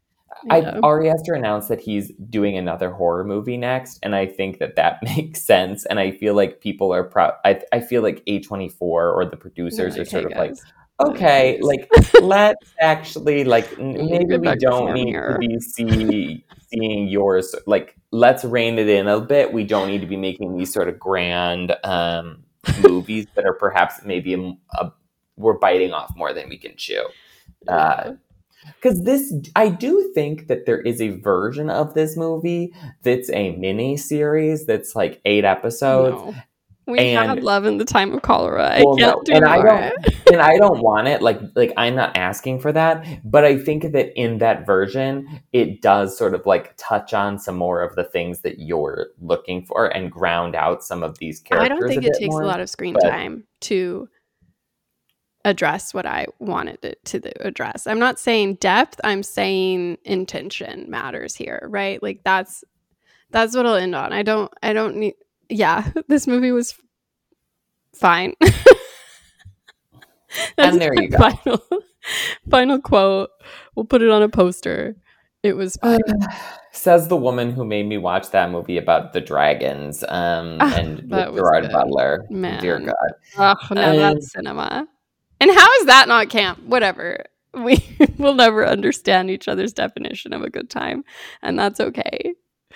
I Yeah. Ari Aster announced that he's doing another horror movie next, and I think that that makes sense. And I feel like people are proud. I I feel like A twenty-four or the They're producers are like, sort hey of like, guys, uh, okay, please. like let's actually like n- maybe Get we back to don't form need to here. be see seeing yours. Like let's rein it in a bit. We don't need to be making these sort of grand um, movies that are perhaps maybe a, a, we're biting off more than we can chew. Uh, Yeah. because this, I do think that there is a version of this movie that's a mini series that's like eight episodes. No. We had And love in the time of cholera. I well, can't no, do and I more. don't, and I don't want it. Like, like I'm not asking for that, but I think that in that version, it does sort of like touch on some more of the things that you're looking for and ground out some of these I don't characters a think it bit takes a more. lot of screen But time to address what I wanted it to the address. I'm not saying depth, I'm saying intention matters here, right? Like that's that's what I'll end on. I don't I don't need yeah, this movie was fine. That's and there my you go. final final quote. We'll put it on a poster. It was fine. Says the woman who made me watch that movie about the dragons um, Ah, and with that was Gerard good. Butler. Dear Man. God. Oh, now Um, that's cinema. And how is that not camp? Whatever. We will never understand each other's definition of a good time, and that's okay.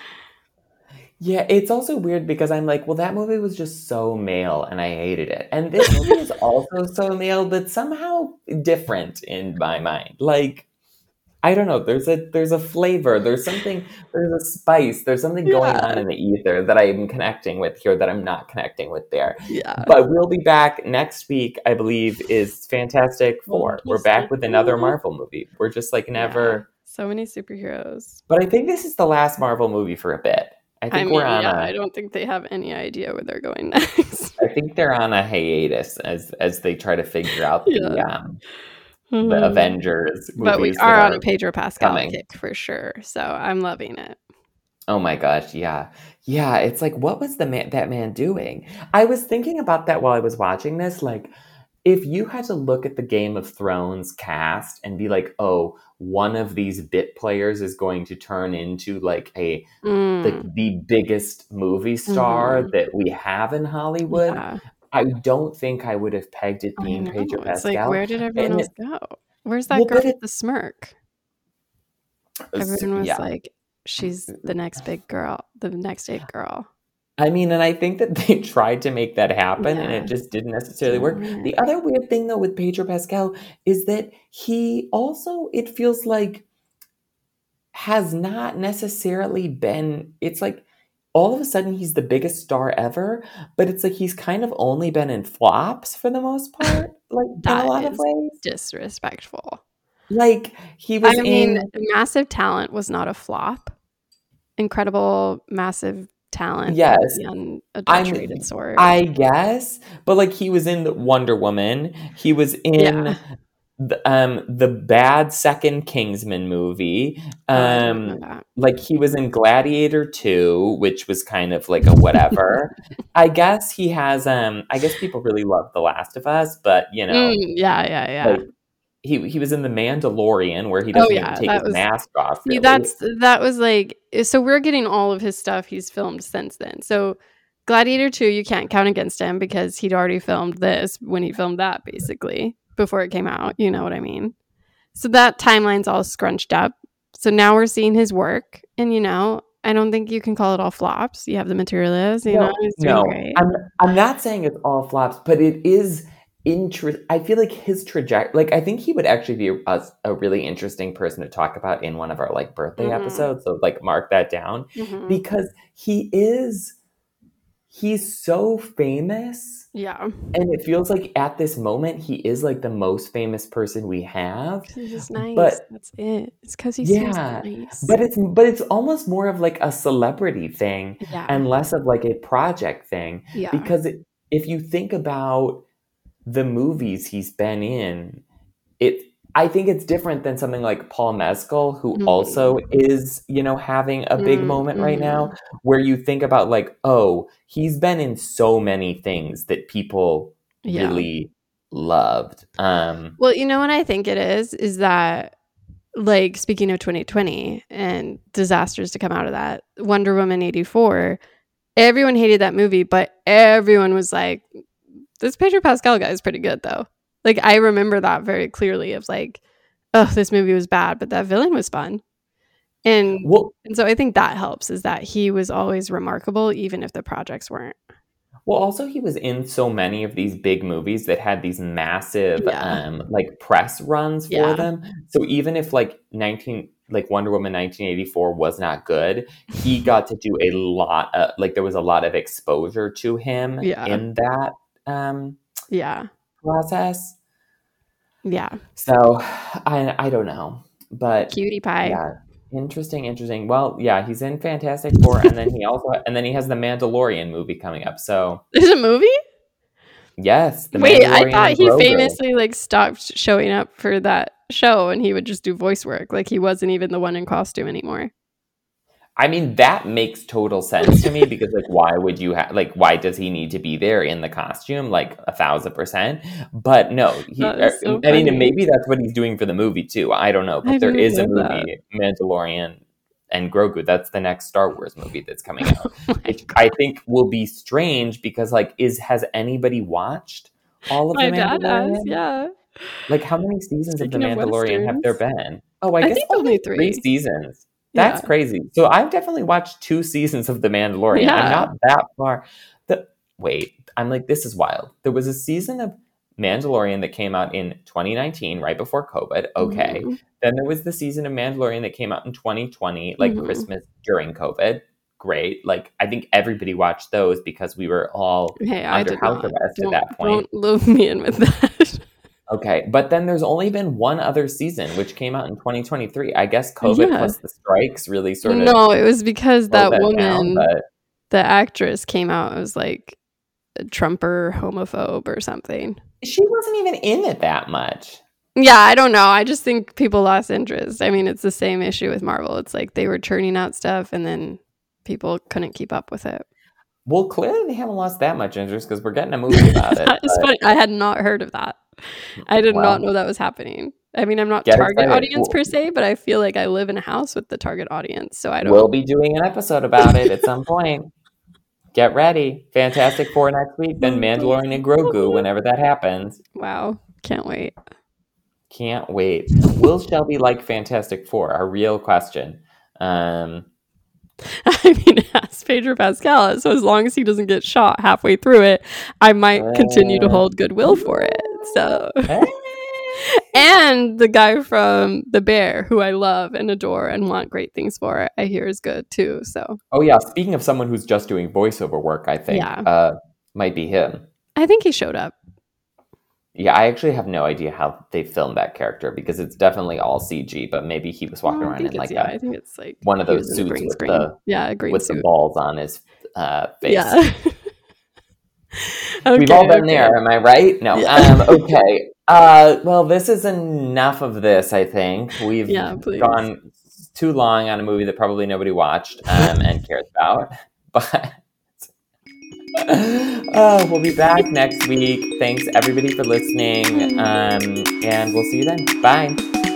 yeah, it's also weird because I'm like, well, that movie was just so male and I hated it. And this movie is also so male, but somehow different in my mind. Like, I don't know. There's a there's a flavor. There's something. There's a spice. There's something going on Yeah. in the ether that I'm connecting with here that I'm not connecting with there. Yeah. But we'll be back next week. I believe is Fantastic Four. We're back with another Marvel movie. We're just like Yeah. never. So many superheroes. But I think this is the last Marvel movie for a bit. I I think mean, we're on yeah, a. I don't think they have any idea where they're going next. I think they're on a hiatus as as they try to figure out the Yeah. um the Mhm. Avengers But we movies that are on a are Pedro Pascal coming. kick for sure. So I'm loving it. Oh my gosh, yeah. Yeah, it's like what was the man that man doing? I was thinking about that while I was watching this, like if you had to look at the Game of Thrones cast and be like, "Oh, one of these bit players is going to turn into like a like Mm. the biggest movie star Mhm. that we have in Hollywood," Yeah. I don't think I would have pegged it I being know. Pedro It's like, Pascal. where did everyone And else it, go? Where's that well, girl but with it, the smirk? s- Everyone was yeah. like, she's the next big girl, the next it girl. I mean, and I think that they tried to make that happen and Yeah. it just didn't necessarily work. Darn it. The other weird thing though with Pedro Pascal is that he also, it feels like, has not necessarily been, it's like all of a sudden he's the biggest star ever, but it's like he's kind of only been in flops for the most part, like in a That lot of is ways. disrespectful. Like he was I mean, in, massive talent was not a flop. Incredible, massive talent Yes. of the unadulterated I'm, sort. I guess, but like he was in the Wonder Woman. He was in Yeah. the, um the bad second Kingsman movie. Oh, I didn't know Um, that. like he was in Gladiator two, which was kind of like a whatever. I guess he has. Um, I guess people really love The Last of Us, but you know, Mm, yeah, yeah, yeah. like he he was in The Mandalorian, where he Oh doesn't even yeah, take that his was mask off. see, Really, that's that was like so we're getting all of his stuff he's filmed since then. So Gladiator two, you can't count against him because he'd already filmed this when he filmed that basically before it came out. You know what I mean? So that timeline's all scrunched up. So now we're seeing his work, and you know, I don't think you can call it all flops. You have the material is, you know, no, he's doing no. great. I'm I'm not saying it's all flops, but it is interest. I feel like his trajectory. Like I think he would actually be a, a really interesting person to talk about in one of our like birthday Mhm. episodes. So like mark that down Mhm. because he is. He's so famous, Yeah, and it feels like at this moment he is like the most famous person we have. he's just nice. But That's it. It's because he seems yeah, nice. but it's but it's almost more of like a celebrity thing Yeah, and less of like a project thing. yeah. Because it, if you think about the movies he's been in, it I think it's different than something like Paul Mescal, who Mhm. also is, you know, having a big Mm, moment right now, mhm. where you think about like, oh, he's been in so many things that people Yeah. really loved. Um, Well, you know what I think it is is that like speaking of twenty twenty and disasters to come out of that, Wonder Woman eighty-four, everyone hated that movie, but everyone was like, this Pedro Pascal guy is pretty good though. Like I remember that very clearly of like, oh, this movie was bad, but that villain was fun. And well, and so I think that helps is that he was always remarkable even if the projects weren't. well, also he was in so many of these big movies that had these massive, Yeah. um, like press runs for Yeah. them. So even if like nineteen, like Wonder Woman nineteen eighty-four was not good, he got to do a lot. Of, like there was a lot of exposure to him Yeah. in that um, Yeah. process. Yeah. So I I don't know, but Cutie pie. yeah, interesting, interesting. Well, yeah, he's in Fantastic Four, and then he also and then he has the Mandalorian movie coming up. So There's a movie? yes, the Wait, I Mandalorian thought and he Grogu. famously like stopped showing up for that show and he would just do voice work. Like he wasn't even the one in costume anymore. I mean, that makes total sense to me because, like, why would you have, like, why does he need to be there in the costume? Like, a thousand percent. But no, he, That is so I mean, funny. maybe that's what he's doing for the movie too. I don't know. I But there didn't is a know that. movie, Mandalorian and Grogu. That's the next Star Wars movie that's coming out, Oh my which God. I think will be strange because, like, is has anybody watched all of My the dad Mandalorian? has, yeah. Like, how many seasons of the Speaking of Mandalorian have there westerns. been? Oh, I I guess think only only three three. seasons. Yeah. That's crazy. So I've definitely watched two seasons of The Mandalorian. I'm Yeah. not that far. The wait, I'm like, this is wild. There was a season of Mandalorian that came out in twenty nineteen, right before COVID. Okay. Mhm. Then there was the season of Mandalorian that came out in twenty twenty, like Mhm. Christmas during COVID. Great. Like I think everybody watched those because we were all Hey, I under did house not. arrest at Don't that point. don't loop me in with that. Okay, but then there's only been one other season, which came out in twenty twenty-three. I guess COVID Yeah. plus the strikes really sort of No, it was because slowed that that woman, down. But the actress, came out and was like a Trumper homophobe or something. she wasn't even in it that much. Yeah, I don't know. I just think people lost interest. I mean, it's the same issue with Marvel. It's like they were churning out stuff and then people couldn't keep up with it. Well, clearly they haven't lost that much interest because we're getting a movie about it. That is but- funny. I had not heard of that. I did Well, not know that was happening. I mean, I'm not get target excited. audience We'll- per se, but I feel like I live in a house with the target audience, so I don't. We'll be doing an episode about it at some point. Get ready. Fantastic Four next week, then Mandalorian and Grogu whenever that happens. Wow, can't wait. Can't wait. Will Shelby like Fantastic Four? Our real question. Um, I mean, ask Pedro Pascal. So as long as he doesn't get shot halfway through it, I might continue to Uh, hold goodwill for it. So, hey. and the guy from The Bear, who I love and adore and want great things for, I hear is good too. So, Oh yeah, speaking of someone who's just doing voiceover work, I think Yeah. uh, might be him. I think he showed up. Yeah, I actually have no idea how they filmed that character because it's definitely all C G. But maybe he was walking No, I around think in it's like yeah. a, I think it's like one of he those was in a suits green with screen. the yeah, a green with suit. the balls on his uh, face. Yeah. Okay, We've all been okay. there, am I right? No. Yeah. Um, okay. Uh, well, this is enough of this, I think. We've Yeah, please. gone too long on a movie that probably nobody watched um, and cares about. But uh, we'll be back next week. Thanks, everybody, for listening. Um, and we'll see you then. Bye.